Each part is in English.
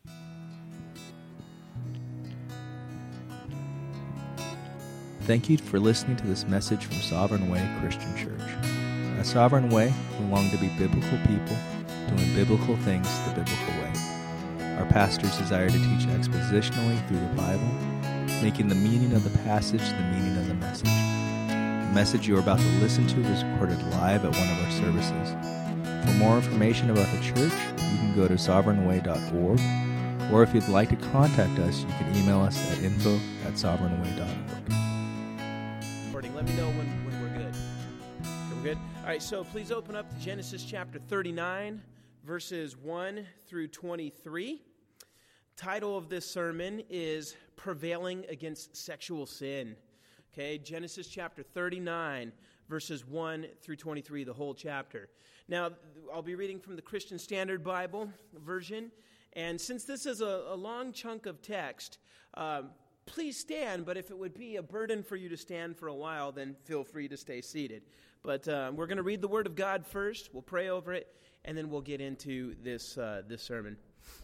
Thank you for listening to this message from Sovereign Way Christian Church. At Sovereign Way, we long to be biblical people, doing biblical things the biblical way. Our pastors desire to teach expositionally through the Bible, making the meaning of the passage the meaning of the message. The message you are about to listen to was recorded live at one of our services. For more information about the church, you can go to sovereignway.org, or if you'd like to contact us, you can email us at info@sovereignway.org. Let me know when we're good. Okay, we're good? All right, so please open up to Genesis chapter 39, verses 1 through 23. Title of this sermon is Prevailing Against Sexual Sin. Okay, Genesis chapter 39, verses 1 through 23, the whole chapter. Now, I'll be reading from the Christian Standard Bible version, and since this is a long chunk of text, please stand, but if it would be a burden for you to stand for a while, then feel free to stay seated. But we're going to read the Word of God first, we'll pray over it, and then we'll get into this sermon.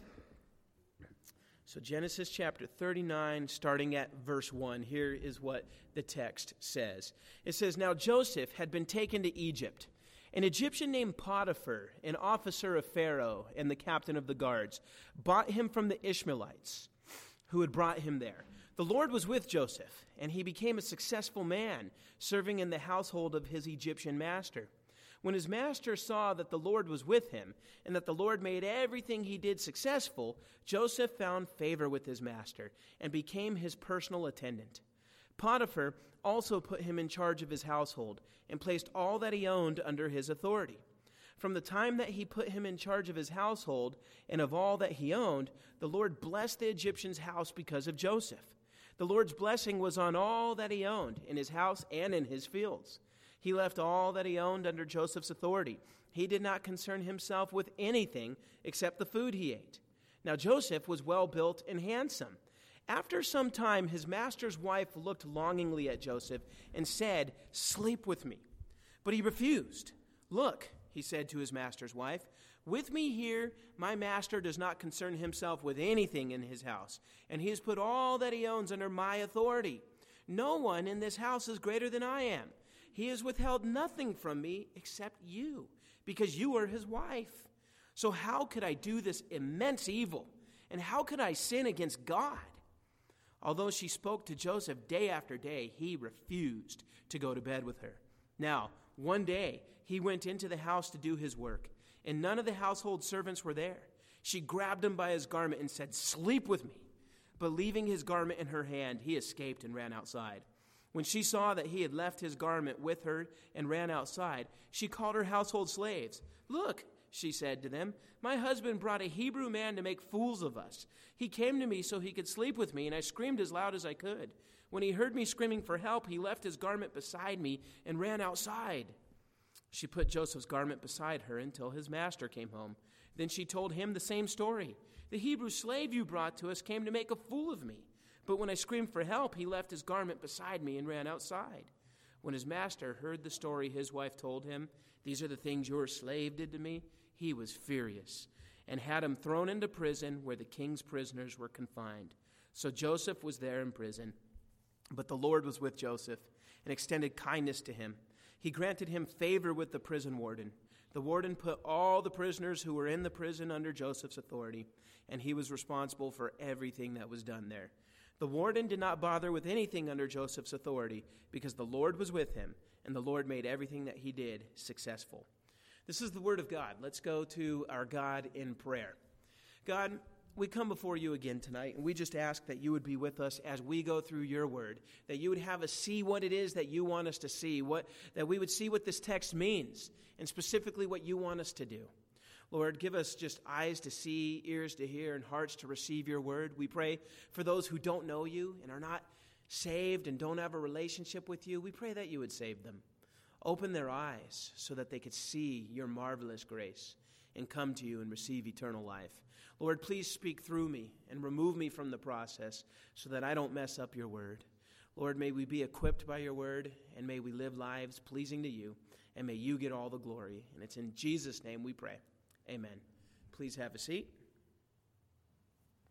So Genesis chapter 39, starting at verse 1, here is what the text says. It says, "Now Joseph had been taken to Egypt. An Egyptian named Potiphar, an officer of Pharaoh and the captain of the guards, bought him from the Ishmaelites who had brought him there. The Lord was with Joseph, and he became a successful man, serving in the household of his Egyptian master. When his master saw that the Lord was with him, and that the Lord made everything he did successful, Joseph found favor with his master, and became his personal attendant. Potiphar also put him in charge of his household, and placed all that he owned under his authority. From the time that he put him in charge of his household, and of all that he owned, the Lord blessed the Egyptian's house because of Joseph. The Lord's blessing was on all that he owned, in his house and in his fields. He left all that he owned under Joseph's authority. He did not concern himself with anything except the food he ate. Now Joseph was well built and handsome. After some time, his master's wife looked longingly at Joseph and said, 'Sleep with me.' But he refused. 'Look,' he said to his master's wife, 'with me here, my master does not concern himself with anything in his house, and he has put all that he owns under my authority. No one in this house is greater than I am. He has withheld nothing from me except you, because you are his wife. So how could I do this immense evil? And how could I sin against God?' Although she spoke to Joseph day after day, he refused to go to bed with her. Now, one day, he went into the house to do his work, and none of the household servants were there. She grabbed him by his garment and said, 'Sleep with me.' But leaving his garment in her hand, he escaped and ran outside. When she saw that he had left his garment with her and ran outside, she called her household slaves. 'Look,' she said to them, 'my husband brought a Hebrew man to make fools of us. He came to me so he could sleep with me, and I screamed as loud as I could. When he heard me screaming for help, he left his garment beside me and ran outside.' She put Joseph's garment beside her until his master came home. Then she told him the same story. 'The Hebrew slave you brought to us came to make a fool of me. But when I screamed for help, he left his garment beside me and ran outside.' When his master heard the story his wife told him, 'These are the things your slave did to me,' he was furious and had him thrown into prison where the king's prisoners were confined. So Joseph was there in prison. But the Lord was with Joseph and extended kindness to him. He granted him favor with the prison warden. The warden put all the prisoners who were in the prison under Joseph's authority, and he was responsible for everything that was done there. The warden did not bother with anything under Joseph's authority because the Lord was with him, and the Lord made everything that he did successful." This is the word of God. Let's go to our God in prayer. God, we come before you again tonight, and we just ask that you would be with us as we go through your word, that you would have us see what it is that you want us to see, that we would see what this text means, and specifically what you want us to do. Lord, give us just eyes to see, ears to hear, and hearts to receive your word. We pray for those who don't know you and are not saved and don't have a relationship with you. We pray that you would save them. Open their eyes so that they could see your marvelous grace and come to you and receive eternal life. Lord, please speak through me and remove me from the process so that I don't mess up your word. Lord, may we be equipped by your word, and may we live lives pleasing to you, and may you get all the glory. And it's in Jesus' name we pray. Amen. Please have a seat.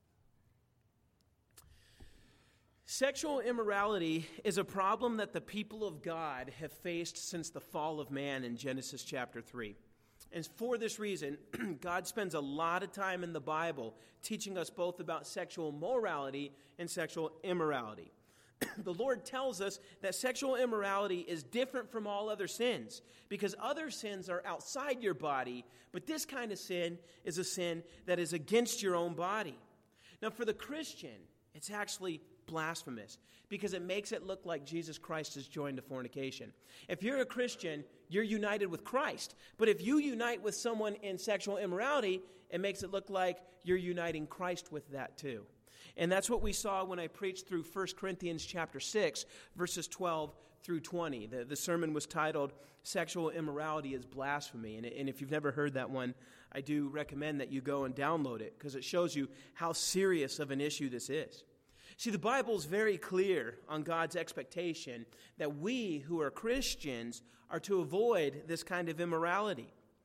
Sexual immorality is a problem that the people of God have faced since the fall of man in Genesis chapter 3. And for this reason, God spends a lot of time in the Bible teaching us both about sexual morality and sexual immorality. The Lord tells us that sexual immorality is different from all other sins because other sins are outside your body, but this kind of sin is a sin that is against your own body. Now, for the Christian, it's actually blasphemous because it makes it look like Jesus Christ is joined to fornication. If you're a Christian, you're united with Christ. But if you unite with someone in sexual immorality, it makes it look like you're uniting Christ with that too. And that's what we saw when I preached through 1 Corinthians chapter 6, verses 12 through 20. The sermon was titled, Sexual Immorality is Blasphemy. And if you've never heard that one, I do recommend that you go and download it because it shows you how serious of an issue this is. See, the Bible is very clear on God's expectation that we who are Christians are to avoid this kind of immorality.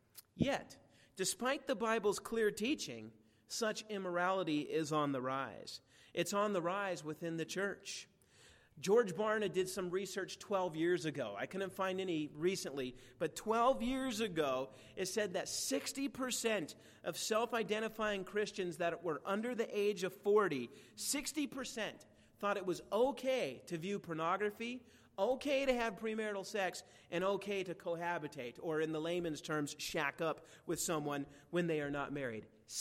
Yet, despite the Bible's clear teaching, such immorality is on the rise. It's on the rise within the church. George Barna did some research 12 years ago. I couldn't find any recently, but 12 years ago, it said that 60% of self-identifying Christians that were under the age of 40, 60% thought it was okay to view pornography, okay to have premarital sex, and okay to cohabitate, or in the layman's terms, shack up with someone when they are not married.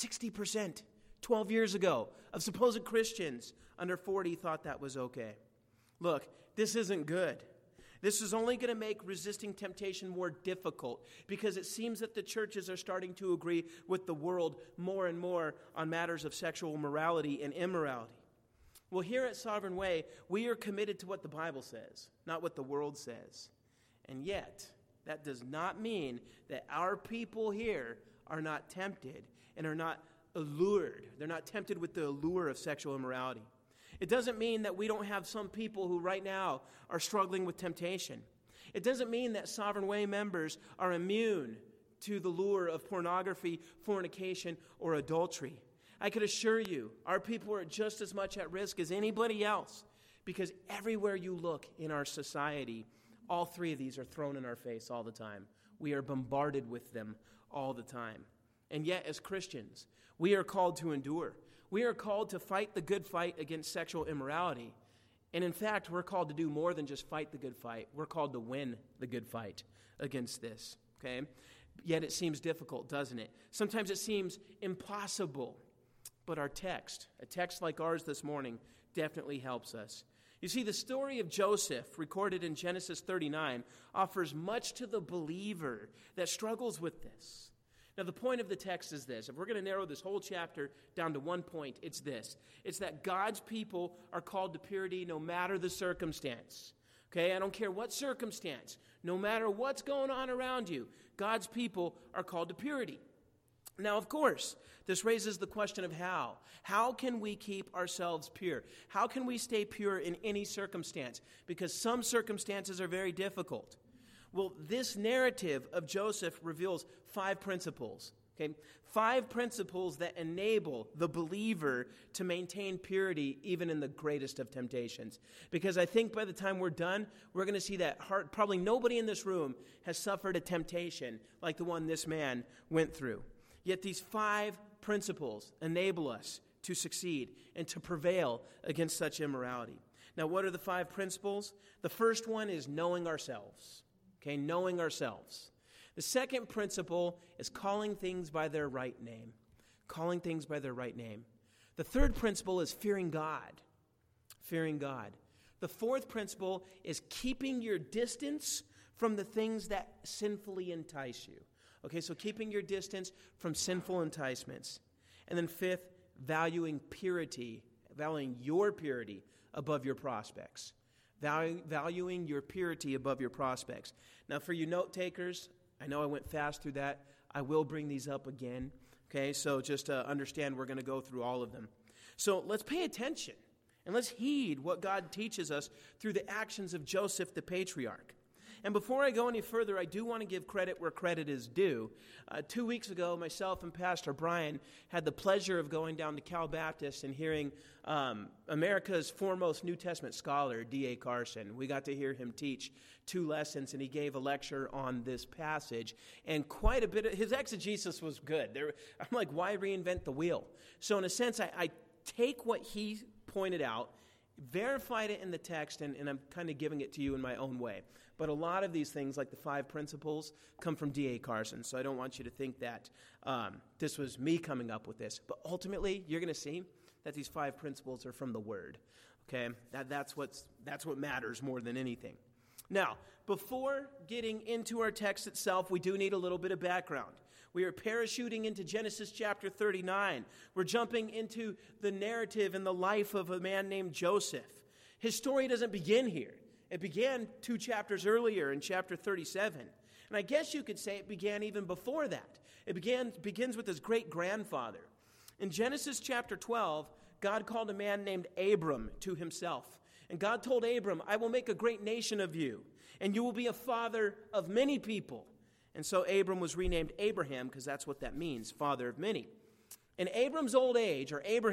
60%, 12 years ago, of supposed Christians under 40 thought that was okay. Look, this isn't good. This is only going to make resisting temptation more difficult because it seems that the churches are starting to agree with the world more and more on matters of sexual morality and immorality. Well, here at Sovereign Way, we are committed to what the Bible says, not what the world says. And yet, that does not mean that our people here are not tempted and are not allured. They're not tempted with the allure of sexual immorality. It doesn't mean that we don't have some people who right now are struggling with temptation. It doesn't mean that Sovereign Way members are immune to the lure of pornography, fornication, or adultery. I could assure you, our people are just as much at risk as anybody else because everywhere you look in our society, all three of these are thrown in our face all the time. We are bombarded with them all the time. And yet, as Christians, we are called to endure. We are called to fight the good fight against sexual immorality. And in fact, we're called to do more than just fight the good fight. We're called to win the good fight against this, okay? Yet it seems difficult, doesn't it? Sometimes it seems impossible. But our text, a text like ours this morning, definitely helps us. You see, the story of Joseph, recorded in Genesis 39, offers much to the believer that struggles with this. Now, the point of the text is this. If we're going to narrow this whole chapter down to one point, it's this. It's that God's people are called to purity no matter the circumstance. Okay, I don't care what circumstance. No matter what's going on around you, God's people are called to purity. Now, of course, this raises the question of how. How can we keep ourselves pure? How can we stay pure in any circumstance? Because some circumstances are very difficult. Well, this narrative of Joseph reveals 5 principles, okay? 5 principles that enable the believer to maintain purity even in the greatest of temptations. Because I think by the time we're done, we're going to see that probably nobody in this room has suffered a temptation like the one this man went through. Yet these 5 principles enable us to succeed and to prevail against such immorality. Now, what are the 5 principles? The first one is knowing ourselves. Okay, knowing ourselves. The second principle is calling things by their right name. Calling things by their right name. The third principle is fearing God. Fearing God. The fourth principle is keeping your distance from the things that sinfully entice you. Okay, so keeping your distance from sinful enticements. And then fifth, valuing purity, valuing your purity above your prospects. Valuing your purity above your prospects. Now, for you note takers, I know I went fast through that. I will bring these up again. Okay, so just understand we're going to go through all of them. So let's pay attention and let's heed what God teaches us through the actions of Joseph the patriarch. And before I go any further, I do want to give credit where credit is due. 2 weeks ago, myself and Pastor Brian had the pleasure of going down to Cal Baptist and hearing America's foremost New Testament scholar, D.A. Carson. We got to hear him teach 2 lessons, and he gave a lecture on this passage. And quite a bit of his exegesis was good. I'm like, why reinvent the wheel? So in a sense, I take what he pointed out, verified it in the text, and I'm kind of giving it to you in my own way. But a lot of these things, like the 5 principles, come from D.A. Carson. So I don't want you to think that this was me coming up with this. But ultimately, you're going to see that these 5 principles are from the Word. Okay? That's what matters more than anything. Now, before getting into our text itself, we do need a little bit of background. We are parachuting into Genesis chapter 39. We're jumping into the narrative and the life of a man named Joseph. His story doesn't begin here. It began 2 chapters earlier in chapter 37. And I guess you could say it began even before that. It begins with his great-grandfather. In Genesis chapter 12, God called a man named Abram to himself. And God told Abram, I will make a great nation of you, and you will be a father of many people. And so Abram was renamed Abraham, because that's what that means, father of many. In Abraham's old age,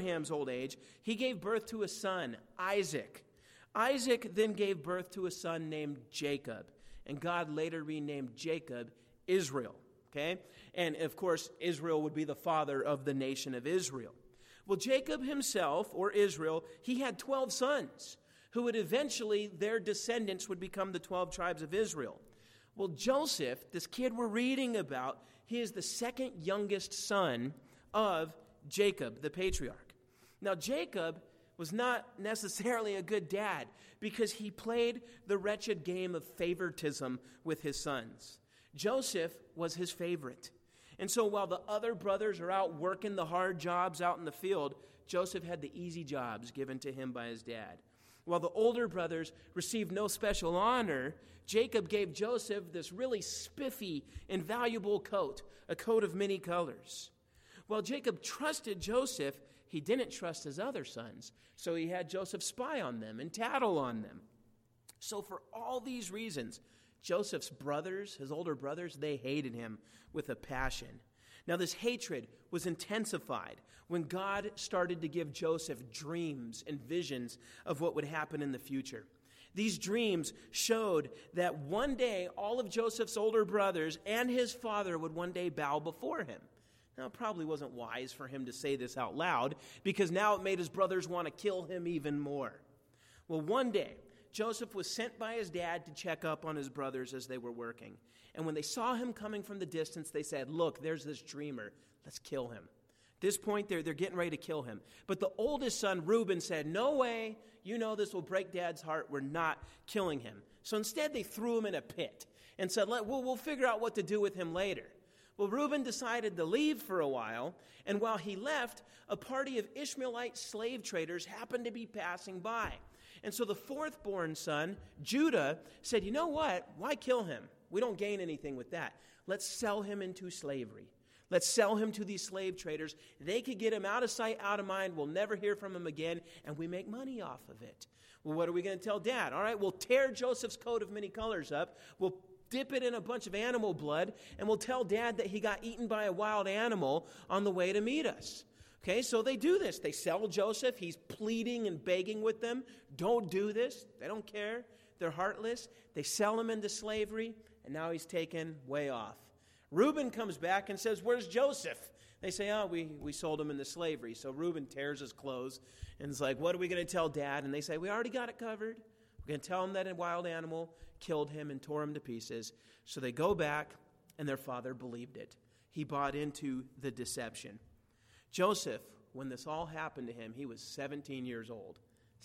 he gave birth to a son, Isaac. Isaac then gave birth to a son named Jacob. And God later renamed Jacob Israel. Okay? And of course, Israel would be the father of the nation of Israel. Well, Jacob himself, or Israel, he had 12 sons, who would eventually, their descendants would become the 12 tribes of Israel. Well, Joseph, this kid we're reading about, he is the second youngest son of Jacob, the patriarch. Now, Jacob was not necessarily a good dad because he played the wretched game of favoritism with his sons. Joseph was his favorite. And so while the other brothers are out working the hard jobs out in the field, Joseph had the easy jobs given to him by his dad. While the older brothers received no special honor, Jacob gave Joseph this really spiffy and valuable coat, a coat of many colors. While Jacob trusted Joseph, he didn't trust his other sons, so he had Joseph spy on them and tattle on them. So for all these reasons, Joseph's brothers, his older brothers, they hated him with a passion. Now, this hatred was intensified when God started to give Joseph dreams and visions of what would happen in the future. These dreams showed that one day all of Joseph's older brothers and his father would one day bow before him. Now, it probably wasn't wise for him to say this out loud because now it made his brothers want to kill him even more. Well, one day, Joseph was sent by his dad to check up on his brothers as they were working. And when they saw him coming from the distance, they said, look, there's this dreamer. Let's kill him. At this point, they're getting ready to kill him. But the oldest son, Reuben, said, no way. You know this will break Dad's heart. We're not killing him. So instead, they threw him in a pit and said, we'll figure out what to do with him later. Well, Reuben decided to leave for a while. And while he left, a party of Ishmaelite slave traders happened to be passing by. And so the fourth-born son, Judah, said, you know what? Why kill him? We don't gain anything with that. Let's sell him into slavery. Let's sell him to these slave traders. They could get him out of sight, out of mind. We'll never hear from him again, and we make money off of it. Well, what are we going to tell Dad? All right, we'll tear Joseph's coat of many colors up. We'll dip it in a bunch of animal blood, and we'll tell Dad that he got eaten by a wild animal on the way to meet us. Okay, so they do this. They sell Joseph. He's pleading and begging with them. Don't do this. They don't care. They're heartless. They sell him into slavery, and now he's taken way off. Reuben comes back and says, where's Joseph? They say, we sold him into slavery. So Reuben tears his clothes and is like, what are we going to tell Dad? And they say, we already got it covered. We're going to tell him that a wild animal killed him and tore him to pieces. So they go back, and their father believed it. He bought into the deception. Joseph, when this all happened to him, he was 17 years old.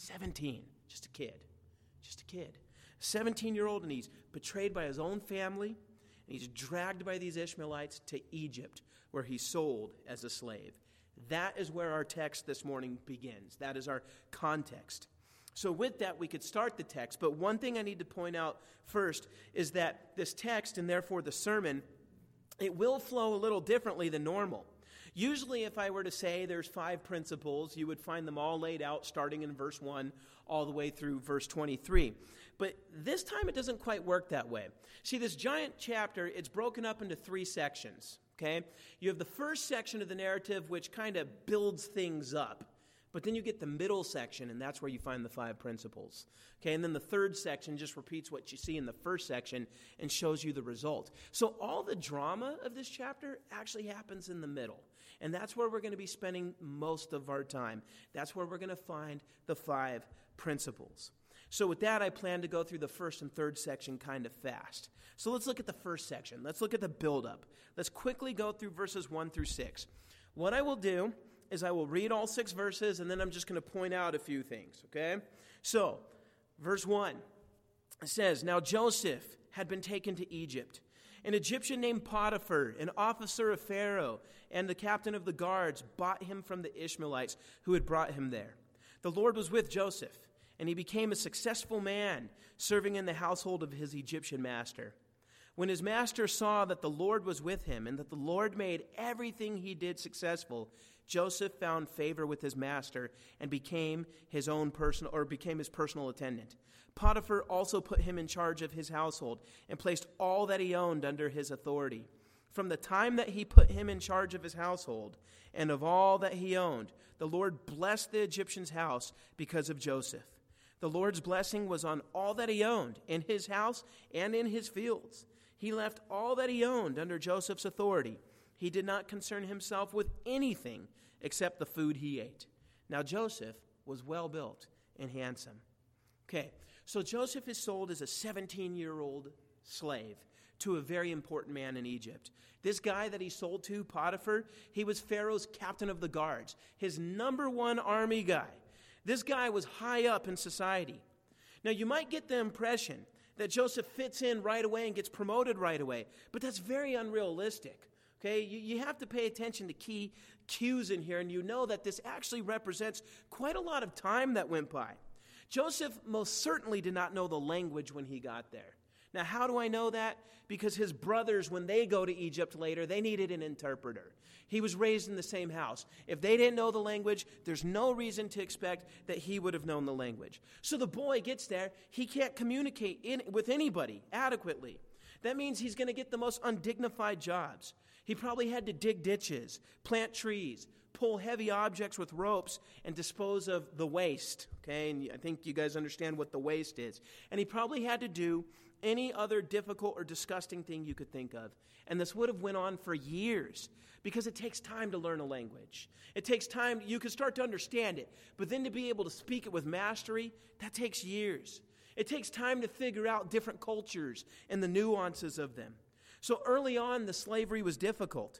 17, just a kid. 17-year-old, and he's betrayed by his own family, and he's dragged by these Ishmaelites to Egypt, where he's sold as a slave. That is where our text this morning begins. That is our context. So with that, we could start the text, but one thing I need to point out first is that this text, and therefore the sermon, it will flow a little differently than normal. Usually, if I were to say there's 5 principles, you would find them all laid out starting in verse 1 all the way through verse 23. But this time it doesn't quite work that way. See, this giant chapter, it's broken up into 3 sections, okay? You have the first section of the narrative, which kind of builds things up. But then you get the middle section, and that's where you find the 5 principles. Okay, and then the third section just repeats what you see in the first section and shows you the result. So all the drama of this chapter actually happens in the middle. And that's where we're going to be spending most of our time. That's where we're going to find the 5 principles. So with that, I plan to go through the first and third section kind of fast. So let's look at the first section. Let's look at the buildup. Let's quickly go through verses 1 through 6. What I will do is I will read all 6 verses, and then I'm just going to point out a few things, okay? So, verse 1, it says, "Now Joseph had been taken to Egypt. An Egyptian named Potiphar, an officer of Pharaoh, and the captain of the guards bought him from the Ishmaelites who had brought him there. The Lord was with Joseph, and he became a successful man, serving in the household of his Egyptian master. When his master saw that the Lord was with him and that the Lord made everything he did successful, Joseph found favor with his master and became his personal attendant. Potiphar also put him in charge of his household and placed all that he owned under his authority. From the time that he put him in charge of his household and of all that he owned, the Lord blessed the Egyptian's house because of Joseph. The Lord's blessing was on all that he owned, in his house and in his fields. He left all that he owned under Joseph's authority. He did not concern himself with anything except the food he ate. Now Joseph was well built and handsome." Okay, so Joseph is sold as a 17-year-old slave to a very important man in Egypt. This guy that he sold to, Potiphar, he was Pharaoh's captain of the guards, his number 1 army guy. This guy was high up in society. Now you might get the impression that Joseph fits in right away and gets promoted right away, but that's very unrealistic. Okay, you have to pay attention to key cues in here, and you know that this actually represents quite a lot of time that went by. Joseph most certainly did not know the language when he got there. Now, how do I know that? Because his brothers, when they go to Egypt later, they needed an interpreter. He was raised in the same house. If they didn't know the language, there's no reason to expect that he would have known the language. So the boy gets there. He can't communicate with anybody adequately. That means he's going to get the most undignified jobs. He probably had to dig ditches, plant trees, pull heavy objects with ropes, and dispose of the waste. Okay, and I think you guys understand what the waste is. And he probably had to do any other difficult or disgusting thing you could think of. And this would have went on for years because it takes time to learn a language. It takes time. You can start to understand it, but then to be able to speak it with mastery, that takes years. It takes time to figure out different cultures and the nuances of them. So early on, the slavery was difficult.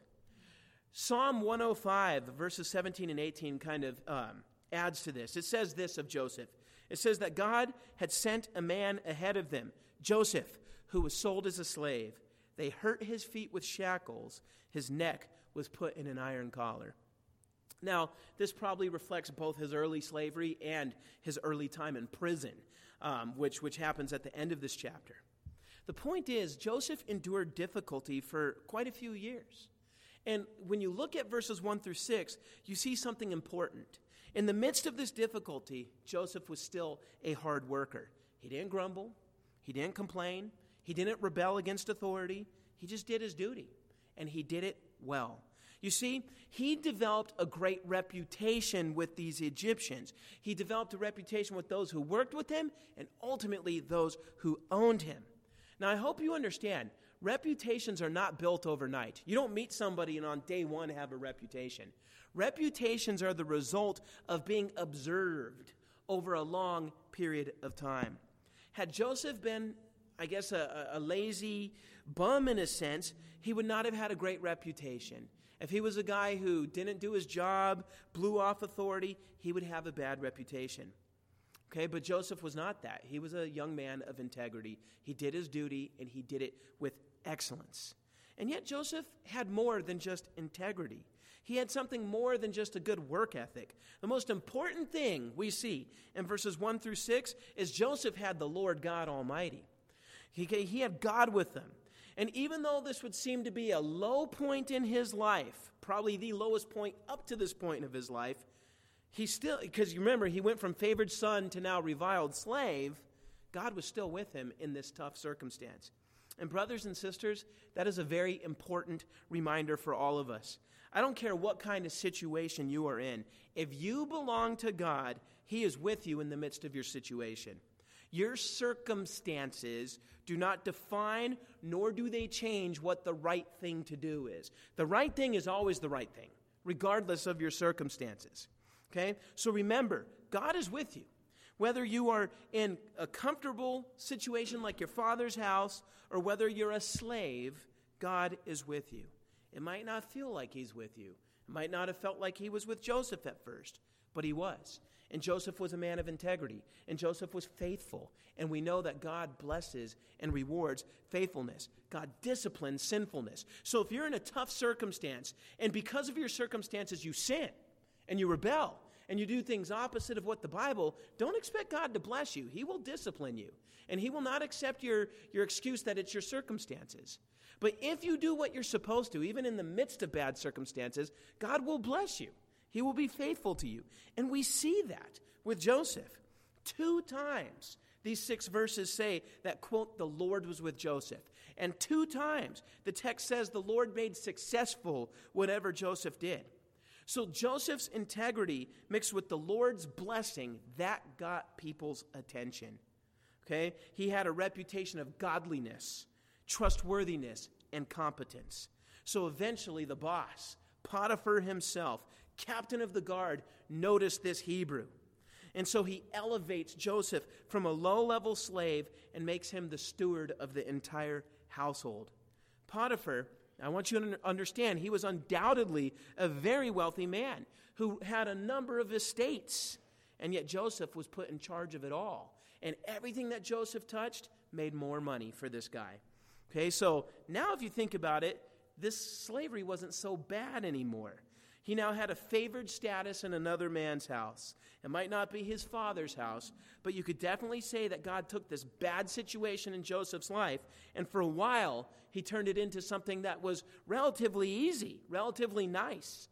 Psalm 105, verses 17 and 18 kind of adds to this. It says this of Joseph. It says that God had sent a man ahead of them, Joseph, who was sold as a slave. They hurt his feet with shackles. His neck was put in an iron collar. Now, this probably reflects both his early slavery and his early time in prison, which happens at the end of this chapter. The point is, Joseph endured difficulty for quite a few years. And when you look at verses 1 through 6, you see something important. In the midst of this difficulty, Joseph was still a hard worker. He didn't grumble. He didn't complain. He didn't rebel against authority. He just did his duty, and he did it well. You see, he developed a great reputation with these Egyptians. He developed a reputation with those who worked with him and ultimately those who owned him. Now, I hope you understand, reputations are not built overnight. You don't meet somebody and on day one have a reputation. Reputations are the result of being observed over a long period of time. Had Joseph been, I guess, a lazy bum in a sense, he would not have had a great reputation. If he was a guy who didn't do his job, blew off authority, he would have a bad reputation. Okay, but Joseph was not that. He was a young man of integrity. He did his duty, and he did it with excellence. And yet Joseph had more than just integrity. He had something more than just a good work ethic. The most important thing we see in verses 1 through 6 is Joseph had the Lord God Almighty. He had God with him. And even though this would seem to be a low point in his life, probably the lowest point up to this point of his life, he still, because you remember, he went from favored son to now reviled slave, God was still with him in this tough circumstance. And brothers and sisters, that is a very important reminder for all of us. I don't care what kind of situation you are in. If you belong to God, he is with you in the midst of your situation. Your circumstances do not define, nor do they change what the right thing to do is. The right thing is always the right thing, regardless of your circumstances. Okay? So remember, God is with you. Whether you are in a comfortable situation like your father's house, or whether you're a slave, God is with you. It might not feel like he's with you. It might not have felt like he was with Joseph at first, but he was. And Joseph was a man of integrity, and Joseph was faithful. And we know that God blesses and rewards faithfulness. God disciplines sinfulness. So if you're in a tough circumstance, and because of your circumstances you sin, and you rebel, and you do things opposite of what the Bible, don't expect God to bless you. He will discipline you. And he will not accept your excuse that it's your circumstances. But if you do what you're supposed to, even in the midst of bad circumstances, God will bless you. He will be faithful to you. And we see that with Joseph. 2 times these 6 verses say that, quote, the Lord was with Joseph. And 2 times the text says the Lord made successful whatever Joseph did. So Joseph's integrity mixed with the Lord's blessing, that got people's attention. Okay? He had a reputation of godliness, trustworthiness, and competence. So eventually the boss, Potiphar himself, captain of the guard, noticed this Hebrew. And so he elevates Joseph from a low-level slave and makes him the steward of the entire household. Potiphar, I want you to understand, he was undoubtedly a very wealthy man who had a number of estates. And yet Joseph was put in charge of it all. And everything that Joseph touched made more money for this guy. Okay, so now if you think about it, this slavery wasn't so bad anymore. He now had a favored status in another man's house. It might not be his father's house, but you could definitely say that God took this bad situation in Joseph's life, and for a while, he turned it into something that was relatively easy, relatively nice.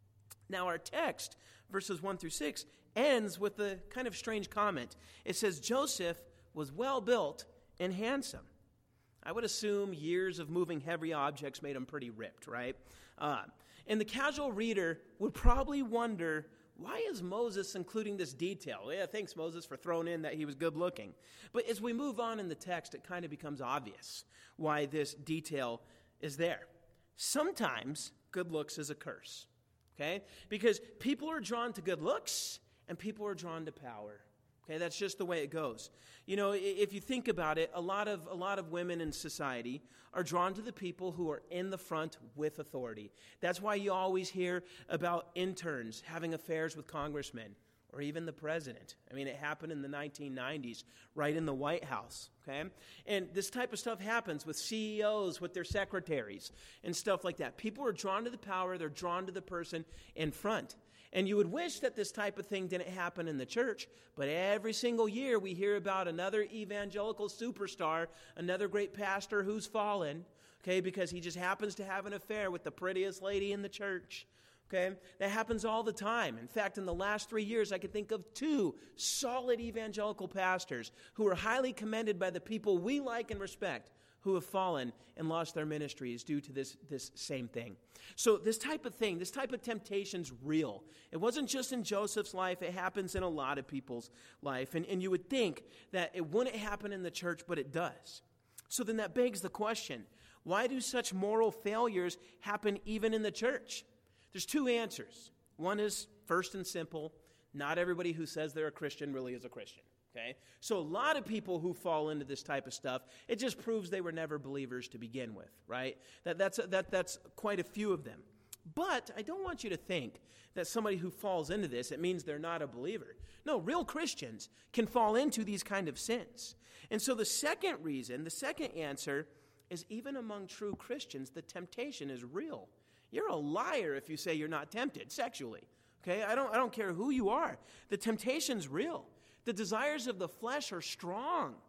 Now our text, verses 1 through 6, ends with a kind of strange comment. It says, Joseph was well built and handsome. I would assume years of moving heavy objects made him pretty ripped, right? And the casual reader would probably wonder, why is Moses including this detail? Yeah, thanks, Moses, for throwing in that he was good looking. But as we move on in the text, it kind of becomes obvious why this detail is there. Sometimes good looks is a curse, okay? Because people are drawn to good looks and people are drawn to power. Okay, that's just the way it goes. You know, if you think about it, a lot of women in society are drawn to the people who are in the front with authority. That's why you always hear about interns having affairs with congressmen or even the president. I mean, it happened in the 1990s, right in the White House, okay? And this type of stuff happens with CEOs, with their secretaries, and stuff like that. People are drawn to the power, they're drawn to the person in front. And you would wish that this type of thing didn't happen in the church, but every single year we hear about another evangelical superstar, another great pastor who's fallen, okay, because he just happens to have an affair with the prettiest lady in the church, okay? That happens all the time. In fact, in the last 3 years, I could think of 2 solid evangelical pastors who are highly commended by the people we like and respect, who have fallen and lost their ministries due to this same thing. So this type of thing, this type of temptation's real. It wasn't just in Joseph's life, it happens in a lot of people's life. And you would think that it wouldn't happen in the church, but it does. So then that begs the question, why do such moral failures happen even in the church? There's 2 answers. One is first and simple, not everybody who says they're a Christian really is a Christian. Okay? So a lot of people who fall into this type of stuff, it just proves they were never believers to begin with, right? That's quite a few of them. But I don't want you to think that somebody who falls into this, it means they're not a believer. No, real Christians can fall into these kind of sins. And so the second reason, the second answer is even among true Christians, the temptation is real. You're a liar if you say you're not tempted sexually. Okay? I don't care who you are. The temptation's real. The desires of the flesh are strong.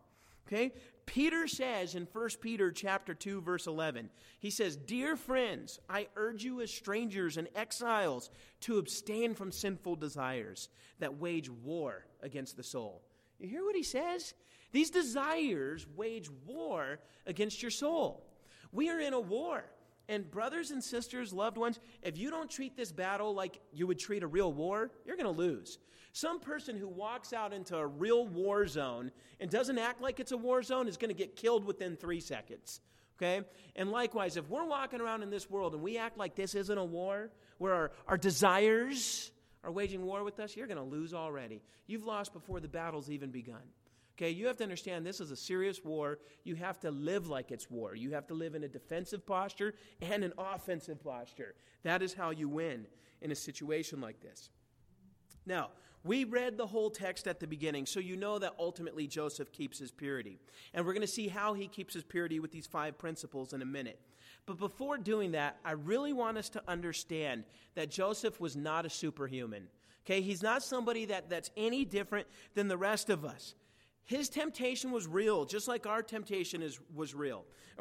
Okay? Peter says in 1 Peter chapter 2, verse 11, he says, "Dear friends, I urge you as strangers and exiles to abstain from sinful desires that wage war against the soul." You hear what he says? These desires wage war against your soul. We are in a war. And brothers and sisters, loved ones, if you don't treat this battle like you would treat a real war, you're going to lose. Some person who walks out into a real war zone and doesn't act like it's a war zone is going to get killed within 3 seconds. Okay? And likewise, if we're walking around in this world and we act like this isn't a war, where our desires are waging war with us, you're going to lose already. You've lost before the battle's even begun. Okay, you have to understand this is a serious war. You have to live like it's war. You have to live in a defensive posture and an offensive posture. That is how you win in a situation like this. Now, we read the whole text at the beginning, so you know that ultimately Joseph keeps his purity. And we're going to see how he keeps his purity with these 5 principles in a minute. But before doing that, I really want us to understand that Joseph was not a superhuman. Okay, he's not somebody that's any different than the rest of us. His temptation was real, just like our temptation is real.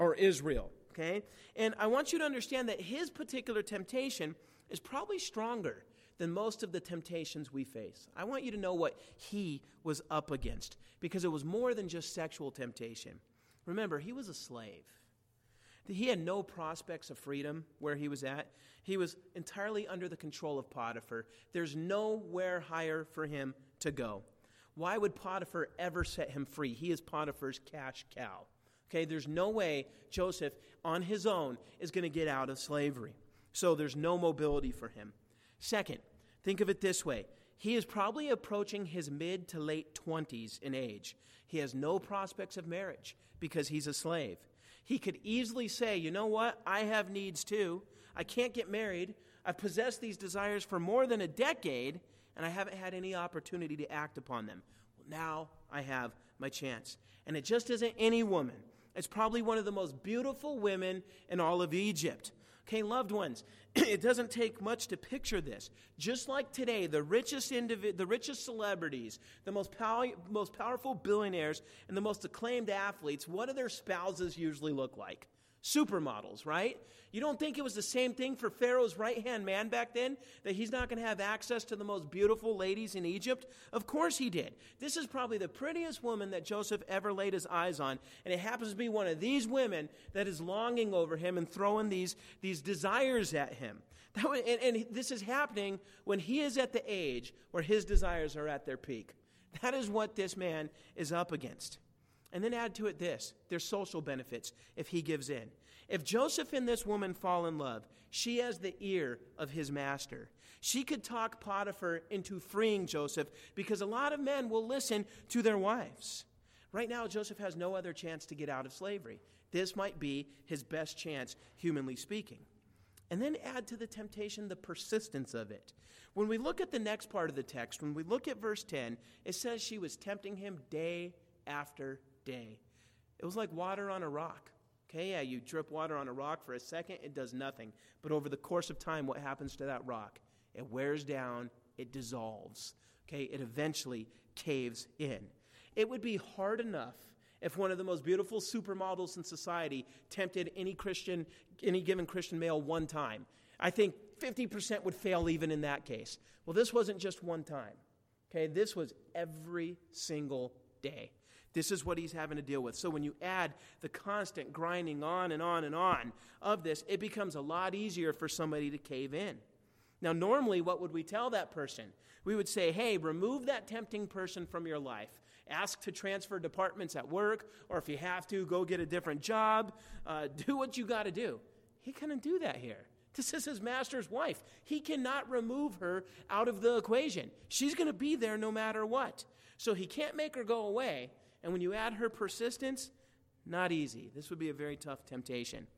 Okay? And I want you to understand that his particular temptation is probably stronger than most of the temptations we face. I want you to know what he was up against, because it was more than just sexual temptation. Remember, he was a slave. He had no prospects of freedom where he was at. He was entirely under the control of Potiphar. There's nowhere higher for him to go. Why would Potiphar ever set him free? He is Potiphar's cash cow. Okay, there's no way Joseph on his own is going to get out of slavery. So there's no mobility for him. Second, think of it this way. He is probably approaching his mid to late 20s in age. He has no prospects of marriage because he's a slave. He could easily say, you know what? I have needs too. I can't get married. I've possessed these desires for more than a decade, and I haven't had any opportunity to act upon them. Well, now I have my chance. And it just isn't any woman. It's probably one of the most beautiful women in all of Egypt. Okay, loved ones, it doesn't take much to picture this. Just like today, the richest celebrities, the most powerful billionaires, and the most acclaimed athletes, what do their spouses usually look like? Supermodels, right? You don't think it was the same thing for Pharaoh's right-hand man back then, that he's not going to have access to the most beautiful ladies in Egypt? Of course he did. This is probably the prettiest woman that Joseph ever laid his eyes on, and it happens to be one of these women that is longing over him and throwing these desires at him. And this is happening when he is at the age where his desires are at their peak. That is what this man is up against. And then add to it this, there's social benefits if he gives in. If Joseph and this woman fall in love, she has the ear of his master. She could talk Potiphar into freeing Joseph because a lot of men will listen to their wives. Right now, Joseph has no other chance to get out of slavery. This might be his best chance, humanly speaking. And then add to the temptation the persistence of it. When we look at the next part of the text, when we look at verse 10, it says she was tempting him day after day. It was like water on a rock. Okay, yeah, you drip water on a rock for a second, it does nothing. But over the course of time, what happens to that rock? It wears down, it dissolves. Okay, it eventually caves in. It would be hard enough if one of the most beautiful supermodels in society tempted any given Christian male one time. I think 50% would fail even in that case. Well, this wasn't just one time. Okay, this was every single day. This is what he's having to deal with. So when you add the constant grinding on and on and on of this, it becomes a lot easier for somebody to cave in. Now, normally, what would we tell that person? We would say, hey, remove that tempting person from your life. Ask to transfer departments at work, or if you have to, go get a different job. Do what you got to do. He couldn't do that here. This is his master's wife. He cannot remove her out of the equation. She's going to be there no matter what. So he can't make her go away. And when you add her persistence, not easy. This would be a very tough temptation.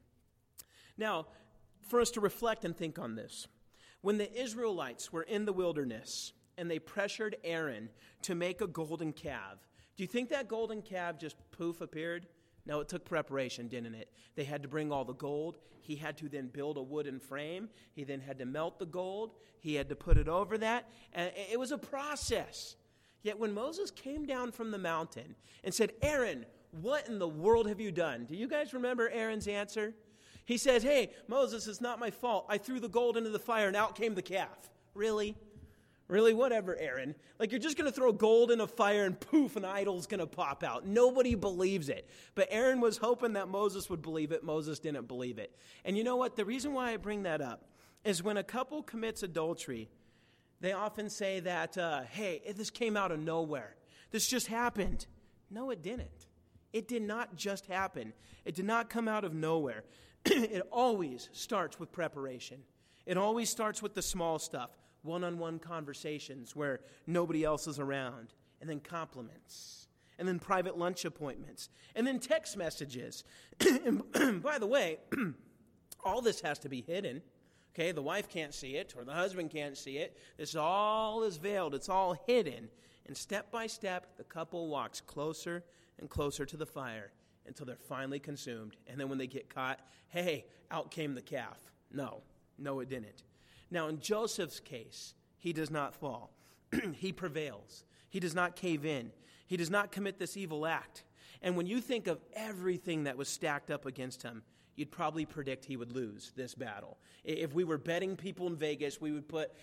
Now, for us to reflect and think on this, when the Israelites were in the wilderness and they pressured Aaron to make a golden calf, do you think that golden calf just poof appeared? No, it took preparation, didn't it? They had to bring all the gold. He had to then build a wooden frame. He then had to melt the gold. He had to put it over that. And it was a process. Yet when Moses came down from the mountain and said, Aaron, what in the world have you done? Do you guys remember Aaron's answer? He says, hey, Moses, it's not my fault. I threw the gold into the fire and out came the calf. Really? Really? Whatever, Aaron. Like, you're just going to throw gold in a fire and poof, an idol's going to pop out. Nobody believes it. But Aaron was hoping that Moses would believe it. Moses didn't believe it. And you know what? The reason why I bring that up is when a couple commits adultery, they often say that, hey, this came out of nowhere. This just happened. No, it didn't. It did not just happen. It did not come out of nowhere. It always starts with preparation. It always starts with the small stuff. One-on-one conversations where nobody else is around, and then compliments, and then private lunch appointments, and then text messages. And by the way, all this has to be hidden. Okay, the wife can't see it, or the husband can't see it. This all is veiled. It's all hidden. And step by step, the couple walks closer and closer to the fire until they're finally consumed. And then when they get caught, hey, out came the calf. No, it didn't. Now, in Joseph's case, he does not fall. He prevails. He does not cave in. He does not commit this evil act. And when you think of everything that was stacked up against him, you'd probably predict he would lose this battle. If we were betting people in Vegas, we would put,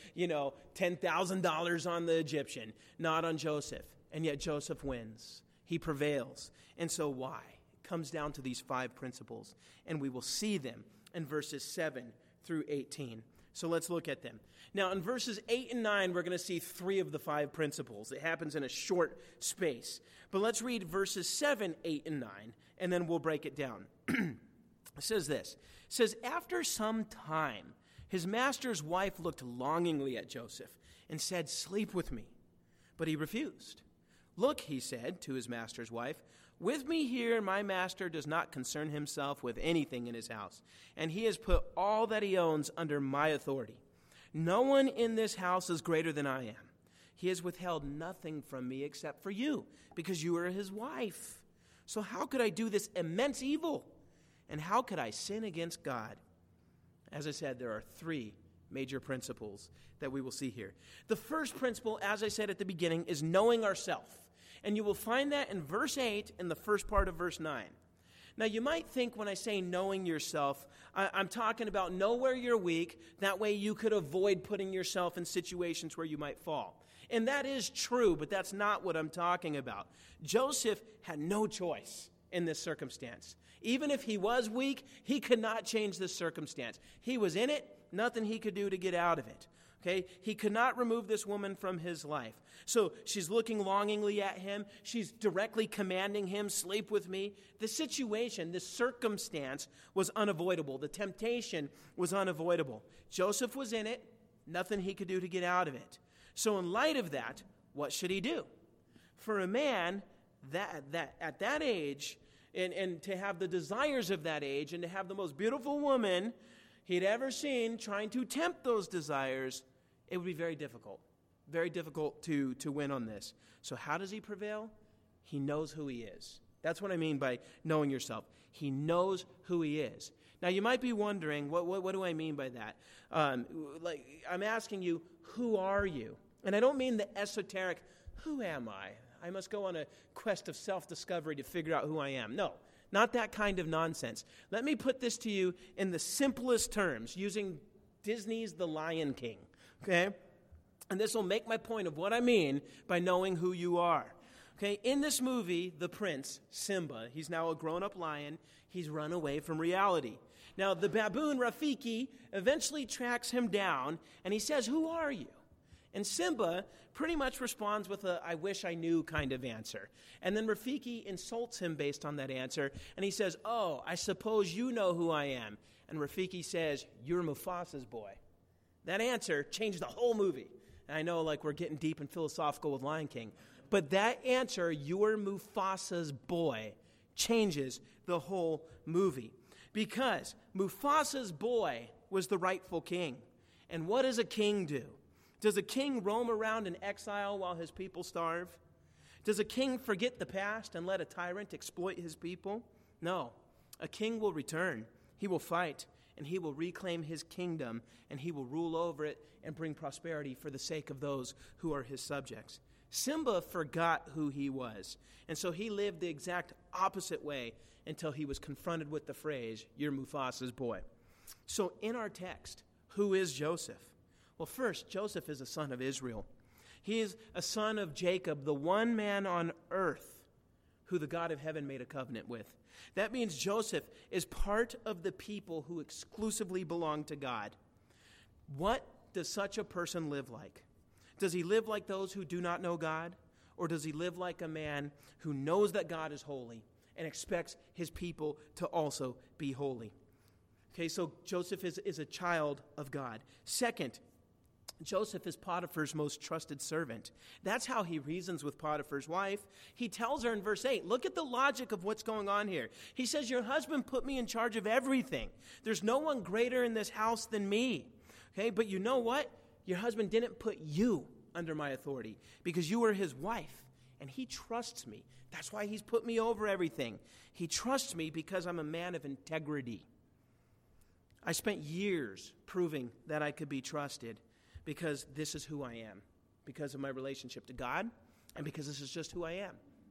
$10,000 on the Egyptian, not on Joseph. And yet Joseph wins. He prevails. And so why? It comes down to these 5 principles, and we will see them in verses 7 through 18. So let's look at them. Now, in verses 8 and 9, we're going to see 3 of the 5 principles. It happens in a short space. But let's read verses 7, 8, and 9, and then we'll break it down. It says this. It says, after some time, his master's wife looked longingly at Joseph and said, sleep with me. But he refused. Look, he said to his master's wife, with me here, my master does not concern himself with anything in his house, and he has put all that he owns under my authority. No one in this house is greater than I am. He has withheld nothing from me except for you, because you are his wife. So how could I do this immense evil? And how could I sin against God? As I said, there are 3 major principles that we will see here. The first principle, as I said at the beginning, is knowing ourselves. And you will find that in verse 8 and the first part of verse 9. Now, you might think when I say knowing yourself, I'm talking about know where you're weak. That way you could avoid putting yourself in situations where you might fall. And that is true, but that's not what I'm talking about. Joseph had no choice in this circumstance. Even if he was weak, he could not change this circumstance. He was in it, nothing he could do to get out of it. Okay? He could not remove this woman from his life. So she's looking longingly at him. She's directly commanding him, sleep with me. The situation, the circumstance was unavoidable. The temptation was unavoidable. Joseph was in it, nothing he could do to get out of it. So in light of that, what should he do? For a man that at that age, and to have the desires of that age, and to have the most beautiful woman he'd ever seen trying to tempt those desires, it would be very difficult to win on this. So how does he prevail? He knows who he is. That's what I mean by knowing yourself. He knows who he is. Now, you might be wondering, what do I mean by that? I'm asking you, who are you? And I don't mean the esoteric, who am I? I must go on a quest of self-discovery to figure out who I am. No, not that kind of nonsense. Let me put this to you in the simplest terms, using Disney's The Lion King, okay? And this will make my point of what I mean by knowing who you are. Okay, in this movie, the prince, Simba, he's now a grown-up lion. He's run away from reality. Now, the baboon, Rafiki, eventually tracks him down, and he says, who are you? And Simba pretty much responds with a, I wish I knew kind of answer. And then Rafiki insults him based on that answer, and he says, oh, I suppose you know who I am. And Rafiki says, you're Mufasa's boy. That answer changed the whole movie. And I know, we're getting deep and philosophical with Lion King, but that answer, you're Mufasa's boy, changes the whole movie. Because Mufasa's boy was the rightful king. And what does a king do? Does a king roam around in exile while his people starve? Does a king forget the past and let a tyrant exploit his people? No. A king will return. He will fight, and he will reclaim his kingdom, and he will rule over it and bring prosperity for the sake of those who are his subjects. Simba forgot who he was, and so he lived the exact opposite way until he was confronted with the phrase, "You're Mufasa's boy." So in our text, who is Joseph? Well, first, Joseph is a son of Israel. He is a son of Jacob, the one man on earth who the God of heaven made a covenant with. That means Joseph is part of the people who exclusively belong to God. What does such a person live like? Does he live like those who do not know God? Or does he live like a man who knows that God is holy and expects his people to also be holy? Okay, so Joseph is a child of God. Second, Joseph is Potiphar's most trusted servant. That's how he reasons with Potiphar's wife. He tells her in verse 8, look at the logic of what's going on here. He says, your husband put me in charge of everything. There's no one greater in this house than me. Okay, but you know what? Your husband didn't put you under my authority because you were his wife, and he trusts me. That's why he's put me over everything. He trusts me because I'm a man of integrity. I spent years proving that I could be trusted because this is who I am, because of my relationship to God, and because this is just who I am.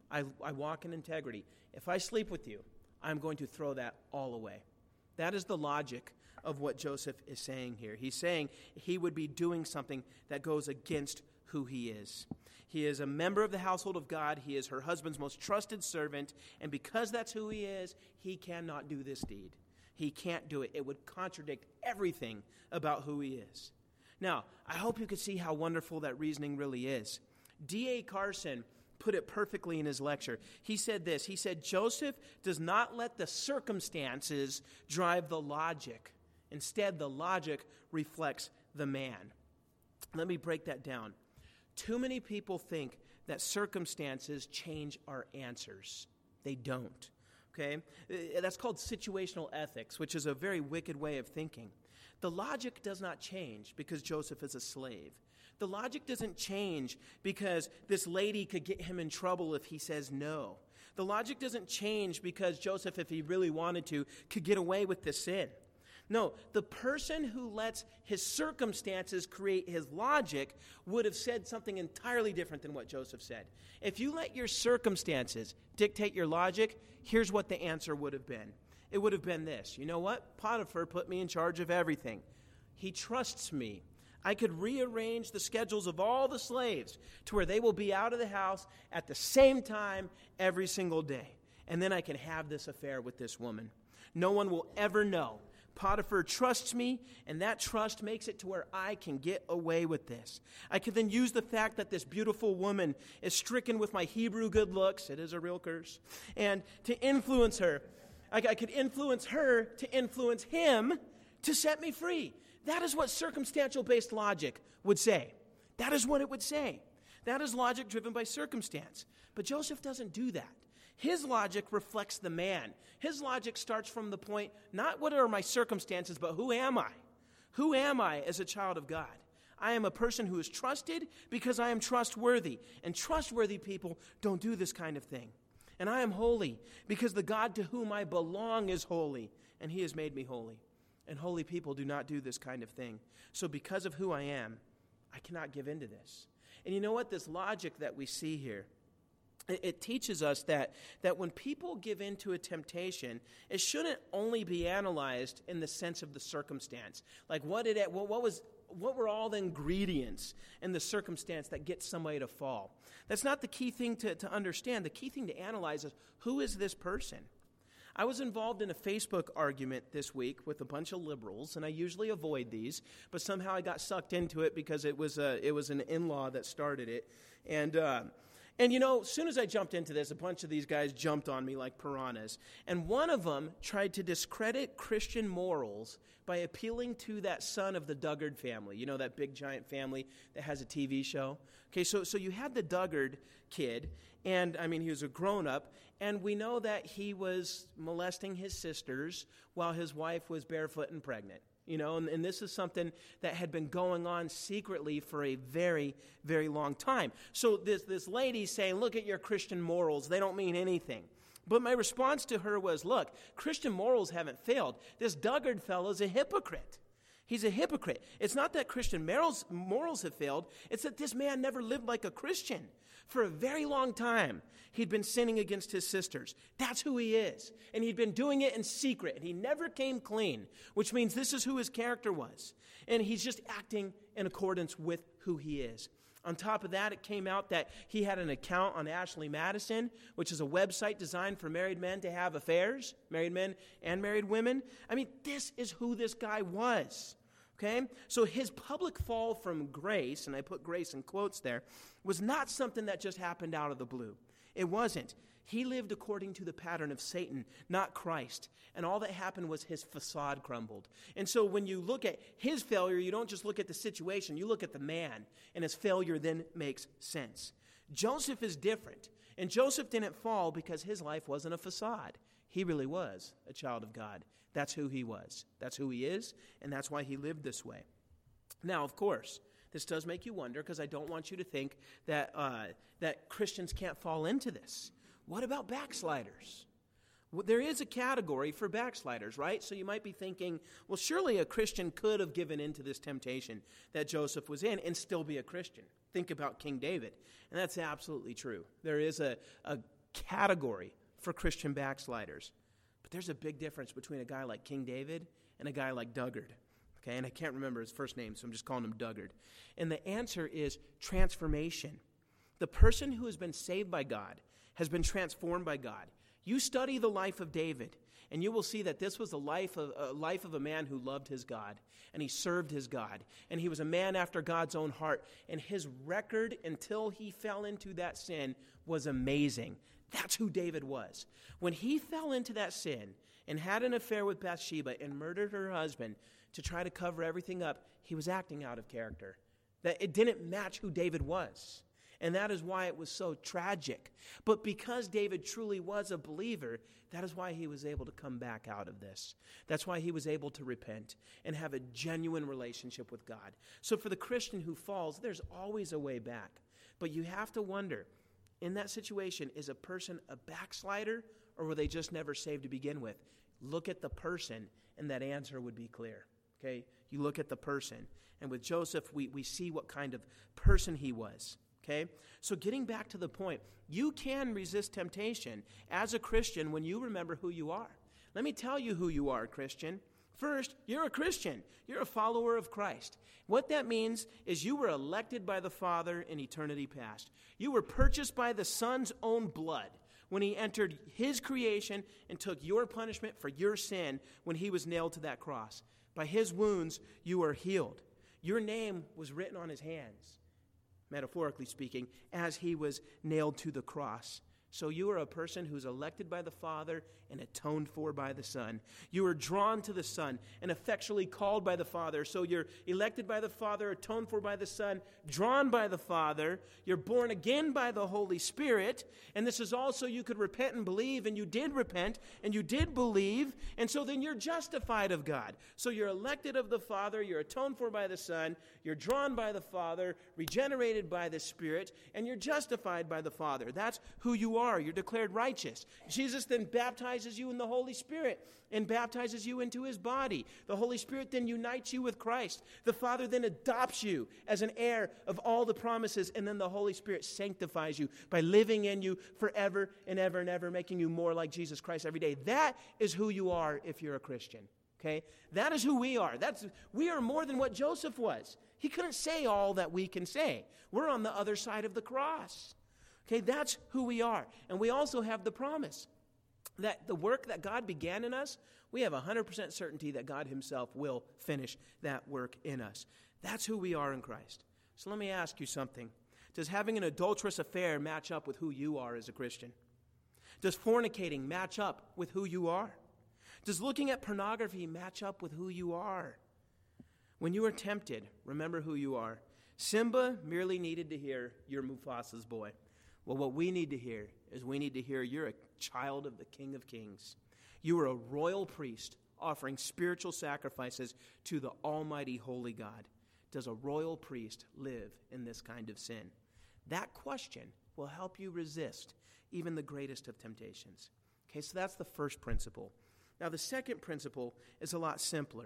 I walk in integrity. If I sleep with you, I'm going to throw that all away. That is the logic of what Joseph is saying here. He's saying he would be doing something that goes against who he is. He is a member of the household of God. He is her husband's most trusted servant, and because that's who he is, he cannot do this deed. He can't do it. It would contradict everything about who he is. Now, I hope you can see how wonderful that reasoning really is. D.A. Carson put it perfectly in his lecture. He said this. He said, Joseph does not let the circumstances drive the logic. Instead, the logic reflects the man. Let me break that down. Too many people think that circumstances change our answers. They don't. Okay? That's called situational ethics, which is a very wicked way of thinking. The logic does not change because Joseph is a slave. The logic doesn't change because this lady could get him in trouble if he says no. The logic doesn't change because Joseph, if he really wanted to, could get away with this sin. No, the person who lets his circumstances create his logic would have said something entirely different than what Joseph said. If you let your circumstances dictate your logic, here's what the answer would have been. It would have been this. You know what? Potiphar put me in charge of everything. He trusts me. I could rearrange the schedules of all the slaves to where they will be out of the house at the same time every single day. And then I can have this affair with this woman. No one will ever know. Potiphar trusts me, and that trust makes it to where I can get away with this. I could then use the fact that this beautiful woman is stricken with my Hebrew good looks, it is a real curse, and to influence her. I could influence her to influence him to set me free. That is what circumstantial-based logic would say. That is what it would say. That is logic driven by circumstance. But Joseph doesn't do that. His logic reflects the man. His logic starts from the point, not what are my circumstances, but who am I? Who am I as a child of God? I am a person who is trusted because I am trustworthy. And trustworthy people don't do this kind of thing. And I am holy because the God to whom I belong is holy, and he has made me holy. And holy people do not do this kind of thing. So because of who I am, I cannot give in to this. And you know what? This logic that we see here, it teaches us that when people give in to a temptation, it shouldn't only be analyzed in the sense of the circumstance. Like what were all the ingredients in the circumstance that gets somebody to fall? That's not the key thing to understand. The key thing to analyze is, who is this person? I was involved in a Facebook argument this week with a bunch of liberals, and I usually avoid these, but somehow I got sucked into it because it was an in-law that started it. And you know, as soon as I jumped into this, a bunch of these guys jumped on me like piranhas. And one of them tried to discredit Christian morals by appealing to that son of the Duggard family. You know, that big giant family that has a TV show? Okay, so you had the Duggard kid, and I mean, he was a grown-up, and we know that he was molesting his sisters while his wife was barefoot and pregnant. You know, and this is something that had been going on secretly for a very, very long time. So this lady's saying, look at your Christian morals. They don't mean anything. But my response to her was, look, Christian morals haven't failed. This Duggard fellow is a hypocrite. He's a hypocrite. It's not that Christian morals have failed. It's that this man never lived like a Christian. For a very long time, he'd been sinning against his sisters. That's who he is. And he'd been doing it in secret. And he never came clean, which means this is who his character was. And he's just acting in accordance with who he is. On top of that, it came out that he had an account on Ashley Madison, which is a website designed for married men to have affairs, married men and married women. I mean, this is who this guy was, okay? So his public fall from grace, and I put grace in quotes there, was not something that just happened out of the blue. It wasn't. He lived according to the pattern of Satan, not Christ. And all that happened was his facade crumbled. And so when you look at his failure, you don't just look at the situation, you look at the man. And his failure then makes sense. Joseph is different. And Joseph didn't fall because his life wasn't a facade. He really was a child of God. That's who he was. That's who he is. And that's why he lived this way. Now, of course, this does make you wonder, because I don't want you to think that Christians can't fall into this. What about backsliders? Well, there is a category for backsliders, right? So you might be thinking, well, surely a Christian could have given into this temptation that Joseph was in and still be a Christian. Think about King David. And that's absolutely true. There is a category for Christian backsliders. But there's a big difference between a guy like King David and a guy like Duggard. Okay, and I can't remember his first name, so I'm just calling him Duggard. And the answer is transformation. The person who has been saved by God has been transformed by God. You study the life of David, and you will see that this was the life of a man who loved his God, and he served his God, and he was a man after God's own heart, and his record until he fell into that sin was amazing. That's who David was. When he fell into that sin and had an affair with Bathsheba and murdered her husband to try to cover everything up, he was acting out of character. That it didn't match who David was. And that is why it was so tragic. But because David truly was a believer, that is why he was able to come back out of this. That's why he was able to repent and have a genuine relationship with God. So for the Christian who falls, there's always a way back. But you have to wonder, in that situation, is a person a backslider, or were they just never saved to begin with? Look at the person, and that answer would be clear. Okay? You look at the person. And with Joseph, we see what kind of person he was. Okay? So getting back to the point, you can resist temptation as a Christian when you remember who you are. Let me tell you who you are, Christian. First, you're a Christian. You're a follower of Christ. What that means is you were elected by the Father in eternity past. You were purchased by the Son's own blood when he entered his creation and took your punishment for your sin when he was nailed to that cross. By his wounds, you are healed. Your name was written on his hands, metaphorically speaking, as he was nailed to the cross. So you are a person who's elected by the Father and atoned for by the Son. You are drawn to the Son and effectually called by the Father. So you're elected by the Father, atoned for by the Son, drawn by the Father. You're born again by the Holy Spirit. And this is also you could repent and believe, and you did repent, and you did believe. And so then you're justified of God. So you're elected of the Father, you're atoned for by the Son, you're drawn by the Father, regenerated by the Spirit, and you're justified by the Father. That's who you are. You're declared righteous. Jesus then baptizes you in the Holy Spirit and baptizes you into his body. The Holy Spirit then unites you with Christ. The Father then adopts you as an heir of all the promises, and then the Holy Spirit sanctifies you by living in you forever and ever and ever, making you more like Jesus Christ every day. That is who you are if you're a Christian. Okay? That is who we are. We are more than what Joseph was. He couldn't say all that we can say. We're on the other side of the cross. Okay, that's who we are. And we also have the promise that the work that God began in us, we have 100% certainty that God himself will finish that work in us. That's who we are in Christ. So let me ask you something. Does having an adulterous affair match up with who you are as a Christian? Does fornicating match up with who you are? Does looking at pornography match up with who you are? When you are tempted, remember who you are. Simba merely needed to hear, "You're Mufasa's boy." Well, what we need to hear is we need to hear you're a child of the King of Kings. You are a royal priest offering spiritual sacrifices to the almighty holy God. Does a royal priest live in this kind of sin? That question will help you resist even the greatest of temptations. Okay, so that's the first principle. Now, the second principle is a lot simpler.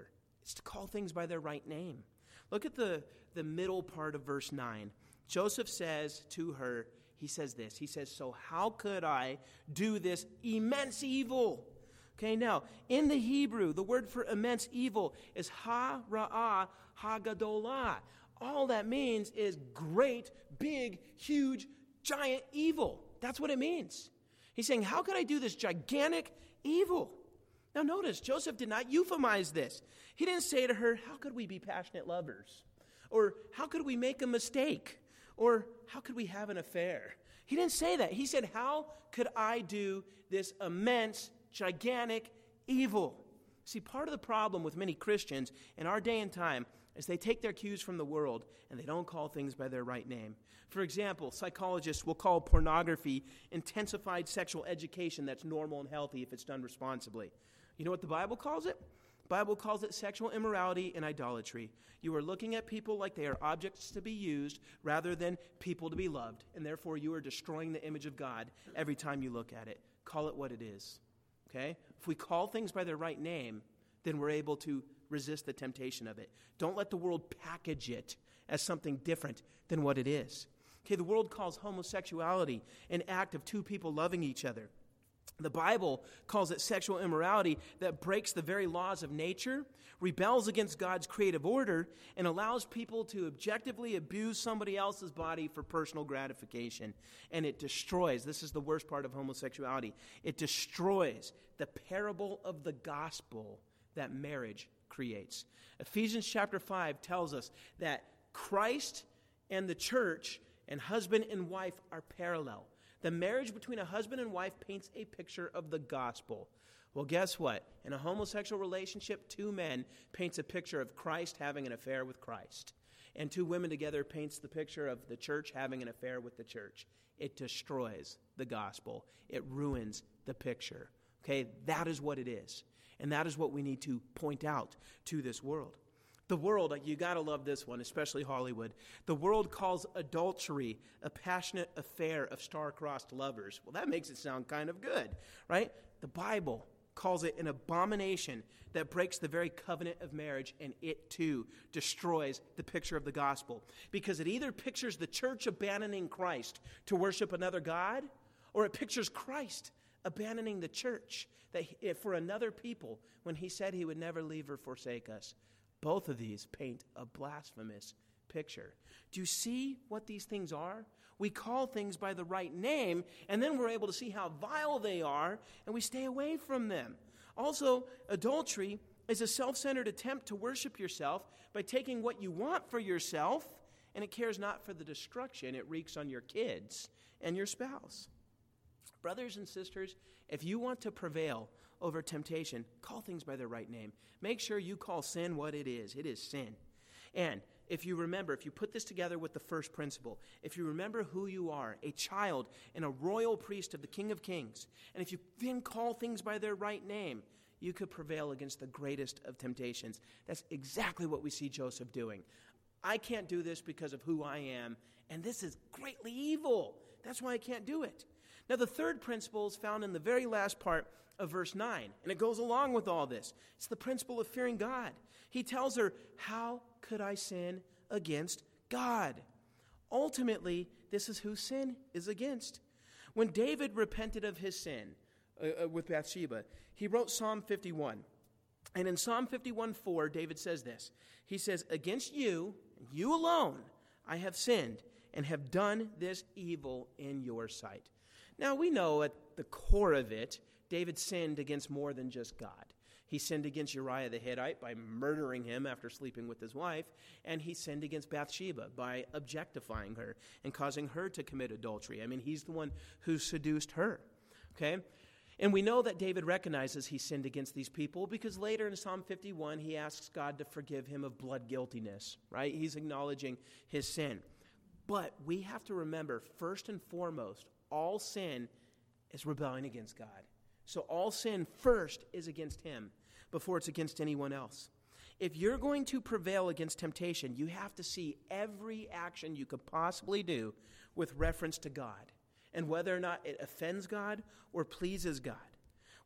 It's to call things by their right name. Look at the middle part of verse 9. Joseph says to her, he says this. He says, so how could I do this immense evil? Okay, now, in the Hebrew, the word for immense evil is ha-ra'ah ha-gadolah. All that means is great, big, huge, giant evil. That's what it means. He's saying, how could I do this gigantic evil? Now notice, Joseph did not euphemize this. He didn't say to her, how could we be passionate lovers? Or how could we make a mistake? Or how could we have an affair? He didn't say that. He said, how could I do this immense, gigantic evil? See, part of the problem with many Christians in our day and time is they take their cues from the world and they don't call things by their right name. For example, psychologists will call pornography intensified sexual education that's normal and healthy if it's done responsibly. You know what the Bible calls it? The Bible calls it sexual immorality and idolatry. You are looking at people like they are objects to be used rather than people to be loved, and therefore you are destroying the image of God every time you look at it. Call it what it is. Okay? If we call things by their right name, then we're able to resist the temptation of it. Don't let the world package it as something different than what it is. Okay, the world calls homosexuality an act of two people loving each other. The Bible calls it sexual immorality that breaks the very laws of nature, rebels against God's creative order, and allows people to objectively abuse somebody else's body for personal gratification. And it destroys, this is the worst part of homosexuality, it destroys the parable of the gospel that marriage creates. Ephesians chapter 5 tells us that Christ and the church and husband and wife are parallel. The marriage between a husband and wife paints a picture of the gospel. Well, guess what? In a homosexual relationship, two men paints a picture of Christ having an affair with Christ. And two women together paints the picture of the church having an affair with the church. It destroys the gospel. It ruins the picture. Okay, that is what it is. And that is what we need to point out to this world. The world, you got to love this one, especially Hollywood. The world calls adultery a passionate affair of star-crossed lovers. Well, that makes it sound kind of good, right? The Bible calls it an abomination that breaks the very covenant of marriage, and it too destroys the picture of the gospel. Because it either pictures the church abandoning Christ to worship another God, or it pictures Christ abandoning the church for another people when he said he would never leave or forsake us. Both of these paint a blasphemous picture. Do you see what these things are? We call things by the right name, and then we're able to see how vile they are, and we stay away from them. Also, adultery is a self-centered attempt to worship yourself by taking what you want for yourself, and it cares not for the destruction it wreaks on your kids and your spouse. Brothers and sisters, if you want to prevail over temptation, call things by their right name. Make sure you call sin what it is. It is sin. And if you remember, if you put this together with the first principle, if you remember who you are, a child and a royal priest of the King of Kings, and if you then call things by their right name, you could prevail against the greatest of temptations. That's exactly what we see Joseph doing. I can't do this because of who I am, and this is greatly evil. That's why I can't do it. Now, the third principle is found in the very last part of verse 9, and it goes along with all this. It's the principle of fearing God. He tells her, how could I sin against God? Ultimately, this is who sin is against. When David repented of his sin with Bathsheba, he wrote Psalm 51. And in Psalm 51:4, David says this. He says, against you, you alone, I have sinned and have done this evil in your sight. Now, we know at the core of it, David sinned against more than just God. He sinned against Uriah the Hittite by murdering him after sleeping with his wife, and he sinned against Bathsheba by objectifying her and causing her to commit adultery. I mean, he's the one who seduced her, okay? And we know that David recognizes he sinned against these people because later in Psalm 51, he asks God to forgive him of blood guiltiness, right? He's acknowledging his sin. But we have to remember, first and foremost, all sin is rebelling against God. So all sin first is against him before it's against anyone else. If you're going to prevail against temptation, you have to see every action you could possibly do with reference to God and whether or not it offends God or pleases God.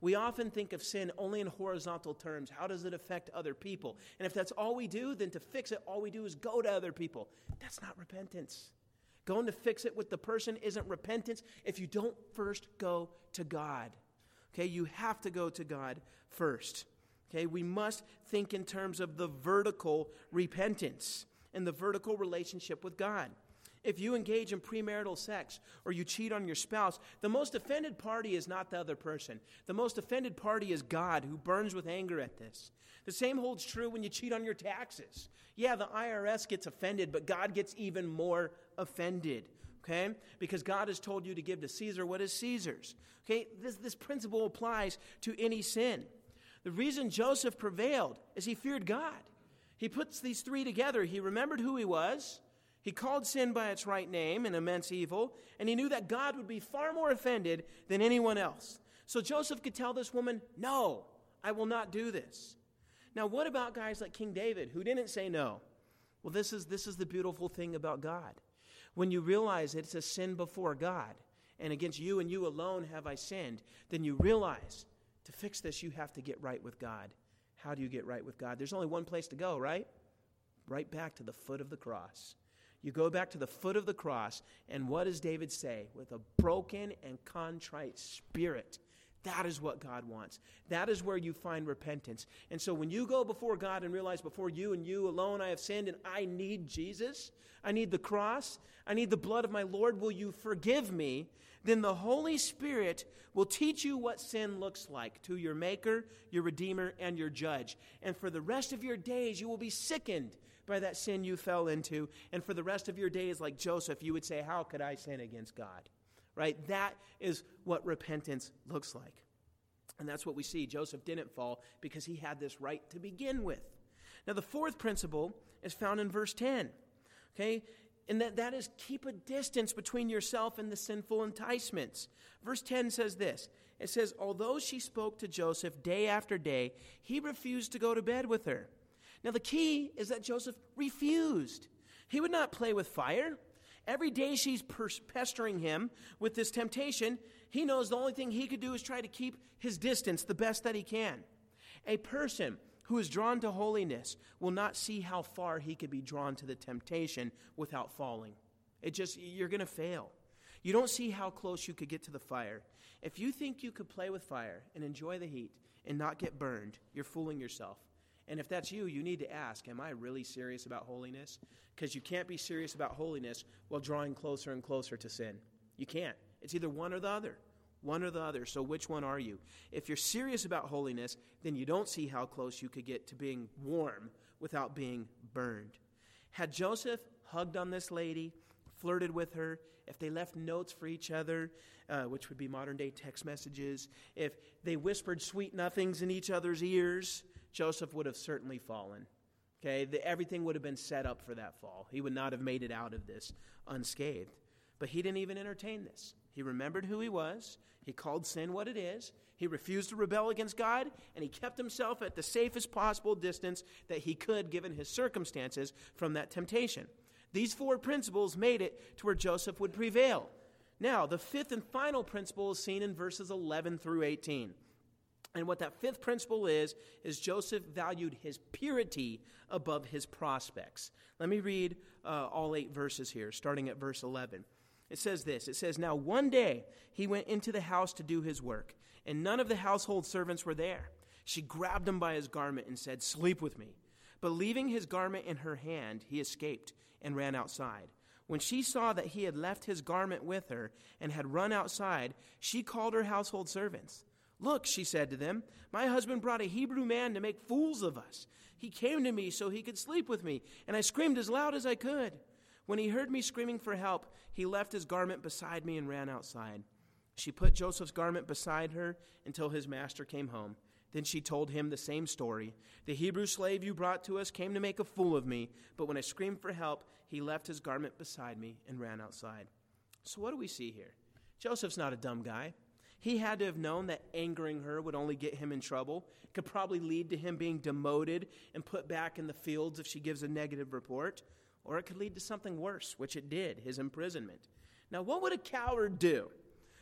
We often think of sin only in horizontal terms. How does it affect other people? And if that's all we do, then to fix it, all we do is go to other people. That's not repentance. Going to fix it with the person isn't repentance if you don't first go to God. Okay, you have to go to God first. Okay, we must think in terms of the vertical repentance and the vertical relationship with God. If you engage in premarital sex or you cheat on your spouse, the most offended party is not the other person. The most offended party is God, who burns with anger at this. The same holds true when you cheat on your taxes. Yeah, the IRS gets offended, but God gets even more offended, okay? Because God has told you to give to Caesar what is Caesar's. Okay, this principle applies to any sin. The reason Joseph prevailed is he feared God. He puts these three together. He remembered who he was. He called sin by its right name, an immense evil, and he knew that God would be far more offended than anyone else. So Joseph could tell this woman, no, I will not do this. Now, what about guys like King David, who didn't say no? Well, this is the beautiful thing about God. When you realize it's a sin before God, and against you and you alone have I sinned, then you realize to fix this, you have to get right with God. How do you get right with God? There's only one place to go, right? Right back to the foot of the cross. You go back to the foot of the cross, and what does David say? With a broken and contrite spirit. That is what God wants. That is where you find repentance. And so when you go before God and realize before you and you alone I have sinned and I need Jesus, I need the cross, I need the blood of my Lord, will you forgive me? Then the Holy Spirit will teach you what sin looks like to your Maker, your Redeemer, and your Judge. And for the rest of your days, you will be sickened by that sin you fell into. And for the rest of your days, like Joseph, you would say, how could I sin against God? Right? That is what repentance looks like. And that's what we see. Joseph didn't fall because he had this right to begin with. Now, the fourth principle is found in verse 10. Okay? And that is keep a distance between yourself and the sinful enticements. Verse 10 says this. It says, although she spoke to Joseph day after day, he refused to go to bed with her. Now, the key is that Joseph refused. He would not play with fire. Every day she's pestering him with this temptation. He knows the only thing he could do is try to keep his distance the best that he can. A person who is drawn to holiness will not see how far he could be drawn to the temptation without falling. You're going to fail. You don't see how close you could get to the fire. If you think you could play with fire and enjoy the heat and not get burned, you're fooling yourself. And if that's you, you need to ask, am I really serious about holiness? Because you can't be serious about holiness while drawing closer and closer to sin. You can't. It's either one or the other. One or the other. So which one are you? If you're serious about holiness, then you don't see how close you could get to being warm without being burned. Had Joseph hugged on this lady, flirted with her, if they left notes for each other, which would be modern-day text messages, if they whispered sweet nothings in each other's ears, Joseph would have certainly fallen. Okay, everything would have been set up for that fall. He would not have made it out of this unscathed. But he didn't even entertain this. He remembered who he was. He called sin what it is. He refused to rebel against God, and he kept himself at the safest possible distance that he could given his circumstances from that temptation. These four principles made it to where Joseph would prevail. Now, the fifth and final principle is seen in verses 11 through 18. And what that fifth principle is Joseph valued his purity above his prospects. Let me read all 8 verses here, starting at verse 11. It says this. It says, now one day he went into the house to do his work, and none of the household servants were there. She grabbed him by his garment and said, sleep with me. But leaving his garment in her hand, he escaped and ran outside. When she saw that he had left his garment with her and had run outside, she called her household servants. Look, she said to them, my husband brought a Hebrew man to make fools of us. He came to me so he could sleep with me, and I screamed as loud as I could. When he heard me screaming for help, he left his garment beside me and ran outside. She put Joseph's garment beside her until his master came home. Then she told him the same story. The Hebrew slave you brought to us came to make a fool of me, but when I screamed for help, he left his garment beside me and ran outside. So what do we see here? Joseph's not a dumb guy. He had to have known that angering her would only get him in trouble. It could probably lead to him being demoted and put back in the fields if she gives a negative report. Or it could lead to something worse, which it did, his imprisonment. Now, what would a coward do?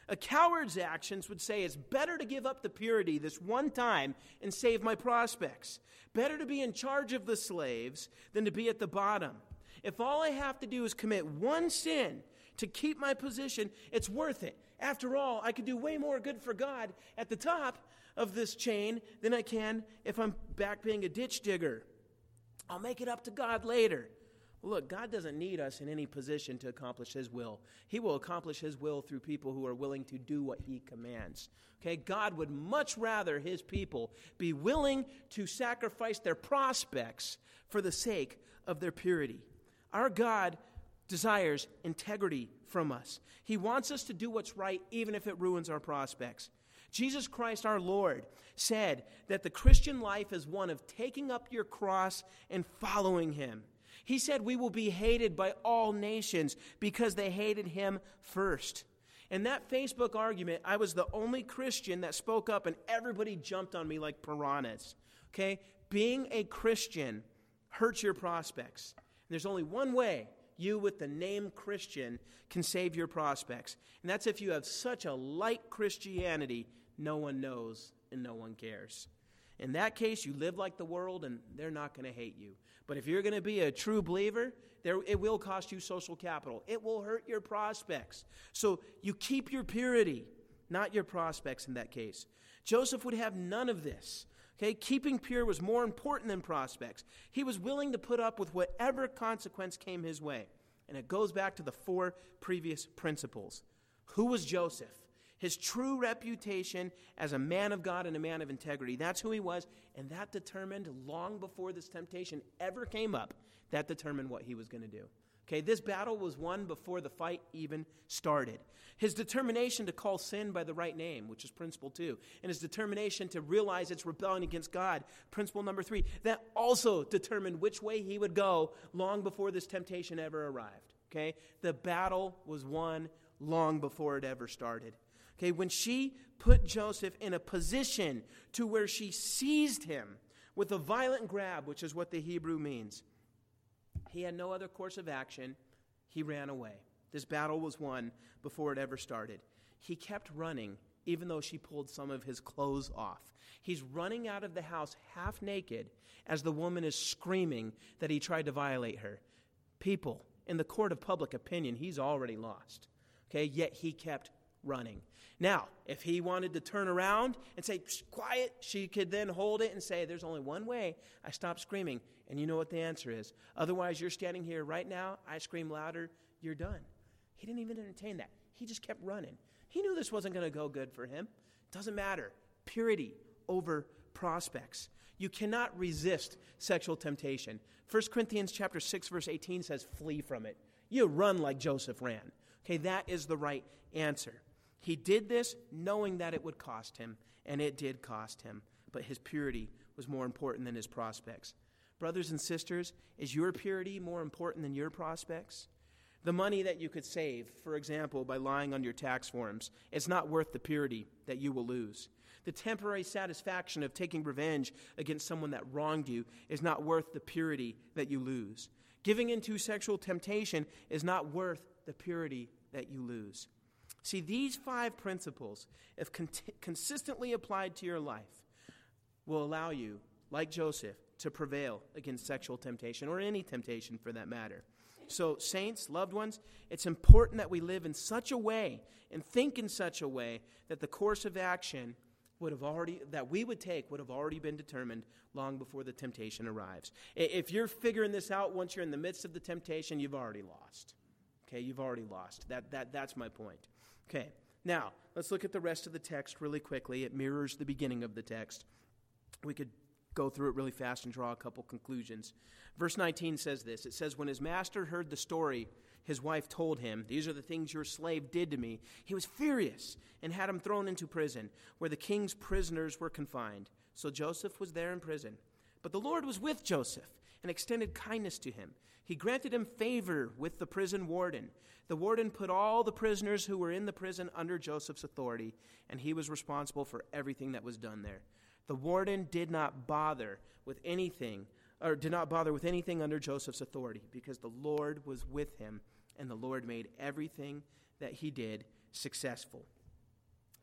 A coward's actions would say it's better to give up the purity this one time and save my prospects. Better to be in charge of the slaves than to be at the bottom. If all I have to do is commit one sin to keep my position, it's worth it. After all, I could do way more good for God at the top of this chain than I can if I'm back being a ditch digger. I'll make it up to God later. Look, God doesn't need us in any position to accomplish His will. He will accomplish His will through people who are willing to do what He commands. Okay, God would much rather His people be willing to sacrifice their prospects for the sake of their purity. Our God desires integrity from us. He wants us to do what's right even if it ruins our prospects. Jesus Christ our Lord said that the Christian life is one of taking up your cross and following Him. He said we will be hated by all nations because they hated Him first. In that Facebook argument, I was the only Christian that spoke up and everybody jumped on me like piranhas. Okay? Being a Christian hurts your prospects. And there's only one way you with the name Christian can save your prospects. And that's if you have such a light Christianity, no one knows and no one cares. In that case, you live like the world and they're not going to hate you. But if you're going to be a true believer, it will cost you social capital. It will hurt your prospects. So you keep your purity, not your prospects in that case. Joseph would have none of this. Okay, keeping pure was more important than prospects. He was willing to put up with whatever consequence came his way. And it goes back to the 4 previous principles. Who was Joseph? His true reputation as a man of God and a man of integrity. That's who he was, and that determined long before this temptation ever came up, that determined what he was going to do. Okay, this battle was won before the fight even started. His determination to call sin by the right name, which is principle 2, and his determination to realize it's rebellion against God, principle number 3, that also determined which way he would go long before this temptation ever arrived. Okay, the battle was won long before it ever started. Okay, when she put Joseph in a position to where she seized him with a violent grab, which is what the Hebrew means, he had no other course of action. He ran away. This battle was won before it ever started. He kept running, even though she pulled some of his clothes off. He's running out of the house half naked as the woman is screaming that he tried to violate her. People, in the court of public opinion, he's already lost. Okay, yet he kept running. Now, if he wanted to turn around and say, quiet, she could then hold it and say, there's only one way I stop screaming. And you know what the answer is. Otherwise, you're standing here right now, I scream louder, you're done. He didn't even entertain that. He just kept running. He knew this wasn't going to go good for him. Doesn't matter. Purity over prospects. You cannot resist sexual temptation. 1 Corinthians chapter 6, verse 18 says, flee from it. You run like Joseph ran. Okay, that is the right answer. He did this knowing that it would cost him, and it did cost him. But his purity was more important than his prospects. Brothers and sisters, is your purity more important than your prospects? The money that you could save, for example, by lying on your tax forms, is not worth the purity that you will lose. The temporary satisfaction of taking revenge against someone that wronged you is not worth the purity that you lose. Giving into sexual temptation is not worth the purity that you lose. See, these 5 principles, if consistently applied to your life, will allow you, like Joseph, to prevail against sexual temptation, or any temptation for that matter. So, saints, loved ones, it's important that we live in such a way and think in such a way that the course of action that we would take would have already been determined long before the temptation arrives. If you're figuring this out once you're in the midst of the temptation, you've already lost. Okay, you've already lost. That's my point. Okay, now, let's look at the rest of the text really quickly. It mirrors the beginning of the text. We could go through it really fast and draw a couple conclusions. Verse 19 says this. It says, when his master heard the story his wife told him, these are the things your slave did to me, he was furious and had him thrown into prison, where the king's prisoners were confined. So Joseph was there in prison. But the Lord was with Joseph and extended kindness to him. He granted him favor with the prison warden. The warden put all the prisoners who were in the prison under Joseph's authority, and he was responsible for everything that was done there. The warden did not bother with anything under Joseph's authority, because the Lord was with him, and the Lord made everything that he did successful.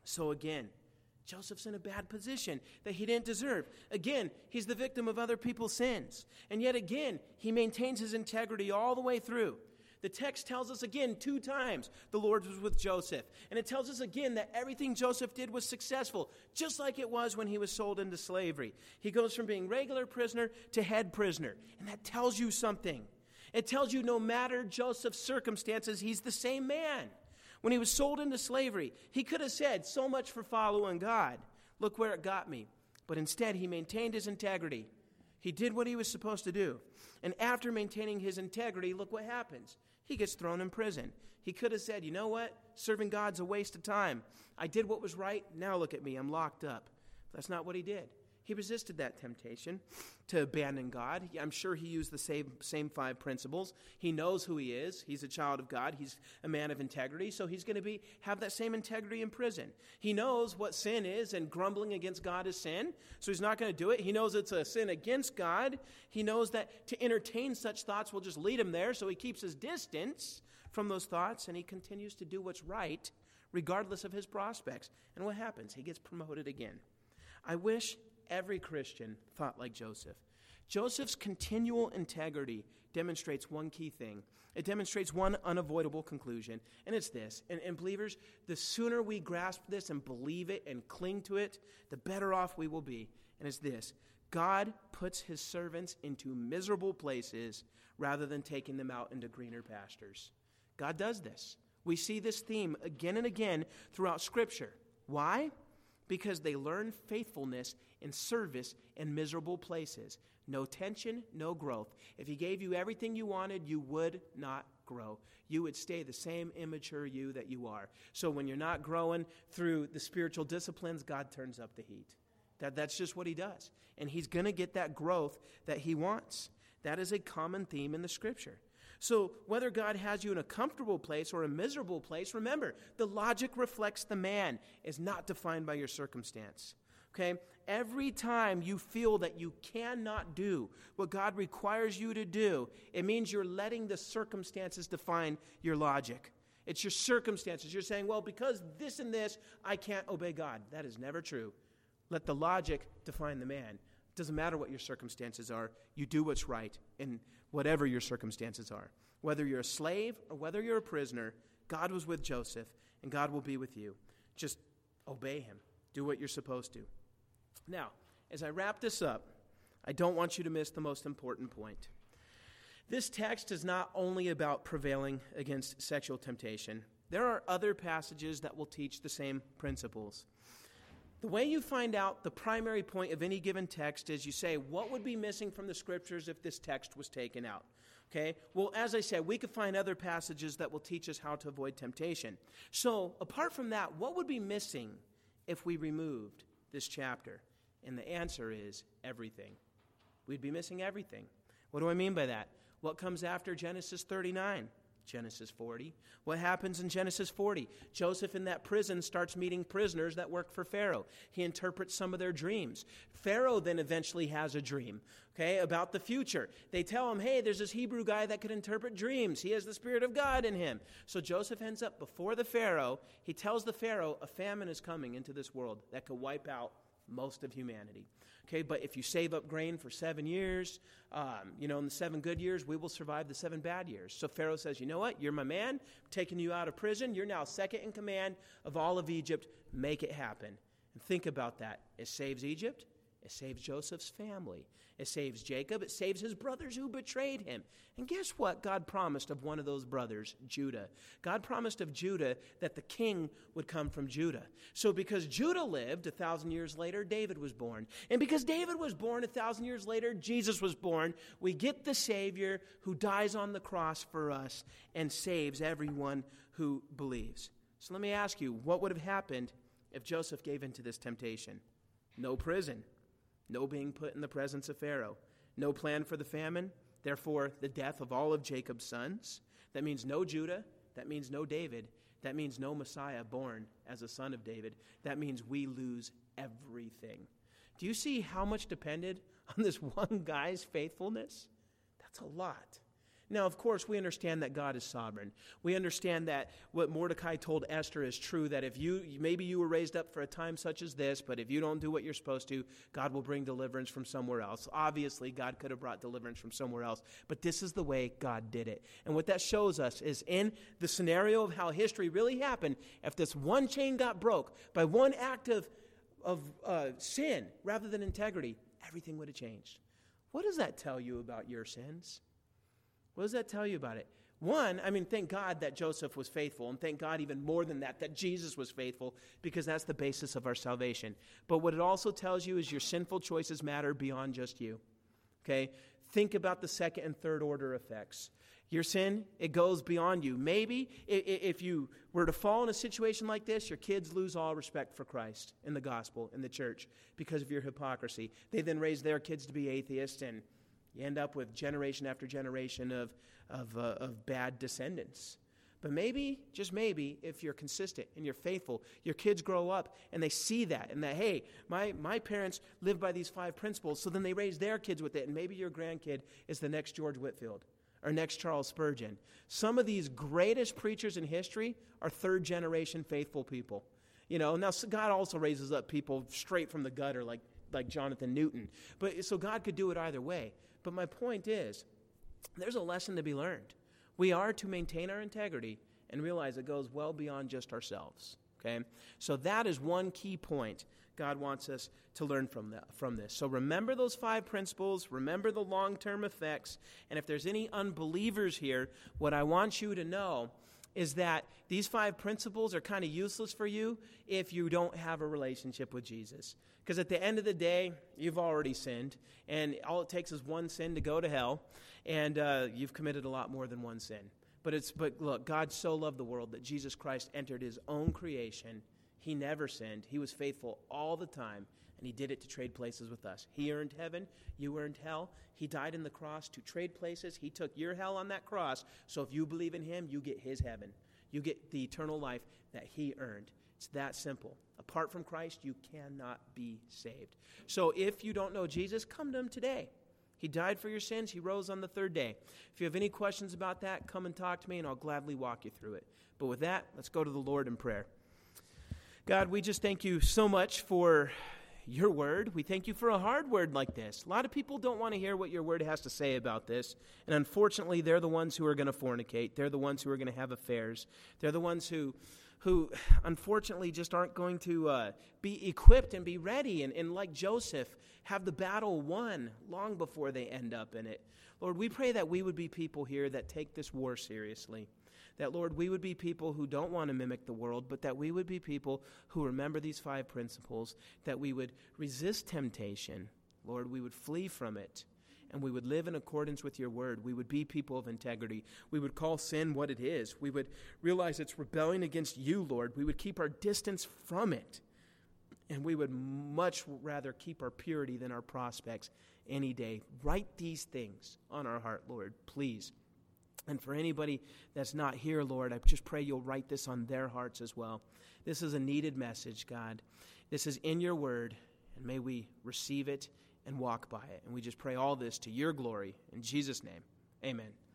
So again, Joseph's in a bad position that he didn't deserve. Again, he's the victim of other people's sins. And yet again, he maintains his integrity all the way through. The text tells us again 2 times the Lord was with Joseph. And it tells us again that everything Joseph did was successful, just like it was when he was sold into slavery. He goes from being regular prisoner to head prisoner. And that tells you something. It tells you no matter Joseph's circumstances, he's the same man. When he was sold into slavery, he could have said, so much for following God. Look where it got me. But instead, he maintained his integrity. He did what he was supposed to do. And after maintaining his integrity, look what happens. He gets thrown in prison. He could have said, you know what? Serving God's a waste of time. I did what was right. Now look at me. I'm locked up. That's not what he did. He resisted that temptation to abandon God. I'm sure he used the same 5 principles. He knows who he is. He's a child of God. He's a man of integrity, so he's going to have that same integrity in prison. He knows what sin is, and grumbling against God is sin, so he's not going to do it. He knows it's a sin against God. He knows that to entertain such thoughts will just lead him there, so he keeps his distance from those thoughts, and he continues to do what's right, regardless of his prospects. And what happens? He gets promoted again. I wish every Christian thought like Joseph. Joseph's continual integrity demonstrates one key thing. It demonstrates one unavoidable conclusion, and it's this. And believers, the sooner we grasp this and believe it and cling to it, the better off we will be. And it's this. God puts his servants into miserable places rather than taking them out into greener pastures. God does this. We see this theme again and again throughout Scripture. Why? Because they learn faithfulness in service in miserable places. No tension, no growth. If he gave you everything you wanted, you would not grow. You would stay the same immature you that you are. So when you're not growing through the spiritual disciplines, God turns up the heat. That's just what he does. And he's going to get that growth that he wants. That is a common theme in the Scripture. So whether God has you in a comfortable place or a miserable place, remember, the logic reflects the man, is not defined by your circumstance. Okay? Every time you feel that you cannot do what God requires you to do, it means you're letting the circumstances define your logic. It's your circumstances. You're saying, well, because this and this, I can't obey God. That is never true. Let the logic define the man. It doesn't matter what your circumstances are. You do what's right in whatever your circumstances are. Whether you're a slave or whether you're a prisoner, God was with Joseph, and God will be with you. Just obey him. Do what you're supposed to. Now, as I wrap this up, I don't want you to miss the most important point. This text is not only about prevailing against sexual temptation. There are other passages that will teach the same principles. The way you find out the primary point of any given text is you say, what would be missing from the Scriptures if this text was taken out? Okay? Well, as I said, we could find other passages that will teach us how to avoid temptation. So, apart from that, what would be missing if we removed this chapter? And the answer is everything. We'd be missing everything. What do I mean by that? What comes after Genesis 39? Genesis 40. What happens in Genesis 40? Joseph in that prison starts meeting prisoners that work for Pharaoh. He interprets some of their dreams. Pharaoh then eventually has a dream, okay, about the future. They tell him, hey, there's this Hebrew guy that can interpret dreams. He has the Spirit of God in him. So Joseph ends up before the Pharaoh. He tells the Pharaoh a famine is coming into this world that could wipe out most of humanity. Okay, but if you save up grain for 7 years, in the 7 good years, we will survive the 7 bad years. So Pharaoh says, you know what? You're my man. I'm taking you out of prison. You're now second in command of all of Egypt. Make it happen. And think about that. It saves Egypt. It saves Joseph's family. It saves Jacob. It saves his brothers who betrayed him. And guess what God promised of one of those brothers, Judah? God promised of Judah that the king would come from Judah. So because Judah lived 1,000 years later, David was born. And because David was born 1,000 years later, Jesus was born. We get the Savior who dies on the cross for us and saves everyone who believes. So let me ask you, what would have happened if Joseph gave into this temptation? No prison. No being put in the presence of Pharaoh. No plan for the famine. Therefore, the death of all of Jacob's sons. That means no Judah. That means no David. That means no Messiah born as a son of David. That means we lose everything. Do you see how much depended on this one guy's faithfulness? That's a lot. Now, of course, we understand that God is sovereign. We understand that what Mordecai told Esther is true, that if maybe you were raised up for a time such as this, but if you don't do what you're supposed to, God will bring deliverance from somewhere else. Obviously, God could have brought deliverance from somewhere else, but this is the way God did it. And what that shows us is in the scenario of how history really happened, if this one chain got broke by one act of sin rather than integrity, everything would have changed. What does that tell you about your sins? What does that tell you about it? One, thank God that Joseph was faithful, and thank God even more than that Jesus was faithful, because that's the basis of our salvation. But what it also tells you is your sinful choices matter beyond just you. Okay? Think about the second and third order effects. Your sin, it goes beyond you. Maybe if you were to fall in a situation like this, your kids lose all respect for Christ and the gospel and the church because of your hypocrisy. They then raise their kids to be atheists, and you end up with generation after generation of bad descendants. But maybe, just maybe, if you're consistent and you're faithful, your kids grow up and they see that, and that, hey, my parents live by these 5 principles, so then they raise their kids with it, and maybe your grandkid is the next George Whitefield or next Charles Spurgeon. Some of these greatest preachers in history are third-generation faithful people. Now God also raises up people straight from the gutter like Jonathan Newton. But so God could do it either way. But my point is, there's a lesson to be learned. We are to maintain our integrity and realize it goes well beyond just ourselves. Okay? So that is one key point God wants us to learn from this. So remember those 5 principles. Remember the long-term effects. And if there's any unbelievers here, what I want you to know is that these 5 principles are kind of useless for you if you don't have a relationship with Jesus. Because at the end of the day, you've already sinned, and all it takes is one sin to go to hell, and you've committed a lot more than one sin. But look, God so loved the world that Jesus Christ entered his own creation. He never sinned. He was faithful all the time, and he did it to trade places with us. He earned heaven. You earned hell. He died on the cross to trade places. He took your hell on that cross, so if you believe in him, you get his heaven. You get the eternal life that he earned. It's that simple. Apart from Christ, you cannot be saved. So if you don't know Jesus, come to him today. He died for your sins. He rose on the 3rd day. If you have any questions about that, come and talk to me, and I'll gladly walk you through it. But with that, let's go to the Lord in prayer. God, we just thank you so much for your word. We thank you for a hard word like this. A lot of people don't want to hear what your word has to say about this. And unfortunately, they're the ones who are going to fornicate. They're the ones who are going to have affairs. They're the ones who unfortunately just aren't going to be equipped and be ready. And like Joseph, have the battle won long before they end up in it. Lord, we pray that we would be people here that take this war seriously. That, Lord, we would be people who don't want to mimic the world, but that we would be people who remember these 5 principles, that we would resist temptation. Lord, we would flee from it, and we would live in accordance with your word. We would be people of integrity. We would call sin what it is. We would realize it's rebelling against you, Lord. We would keep our distance from it, and we would much rather keep our purity than our prospects any day. Write these things on our heart, Lord, please. And for anybody that's not here, Lord, I just pray you'll write this on their hearts as well. This is a needed message, God. This is in your word, and may we receive it and walk by it. And we just pray all this to your glory. In Jesus' name, amen.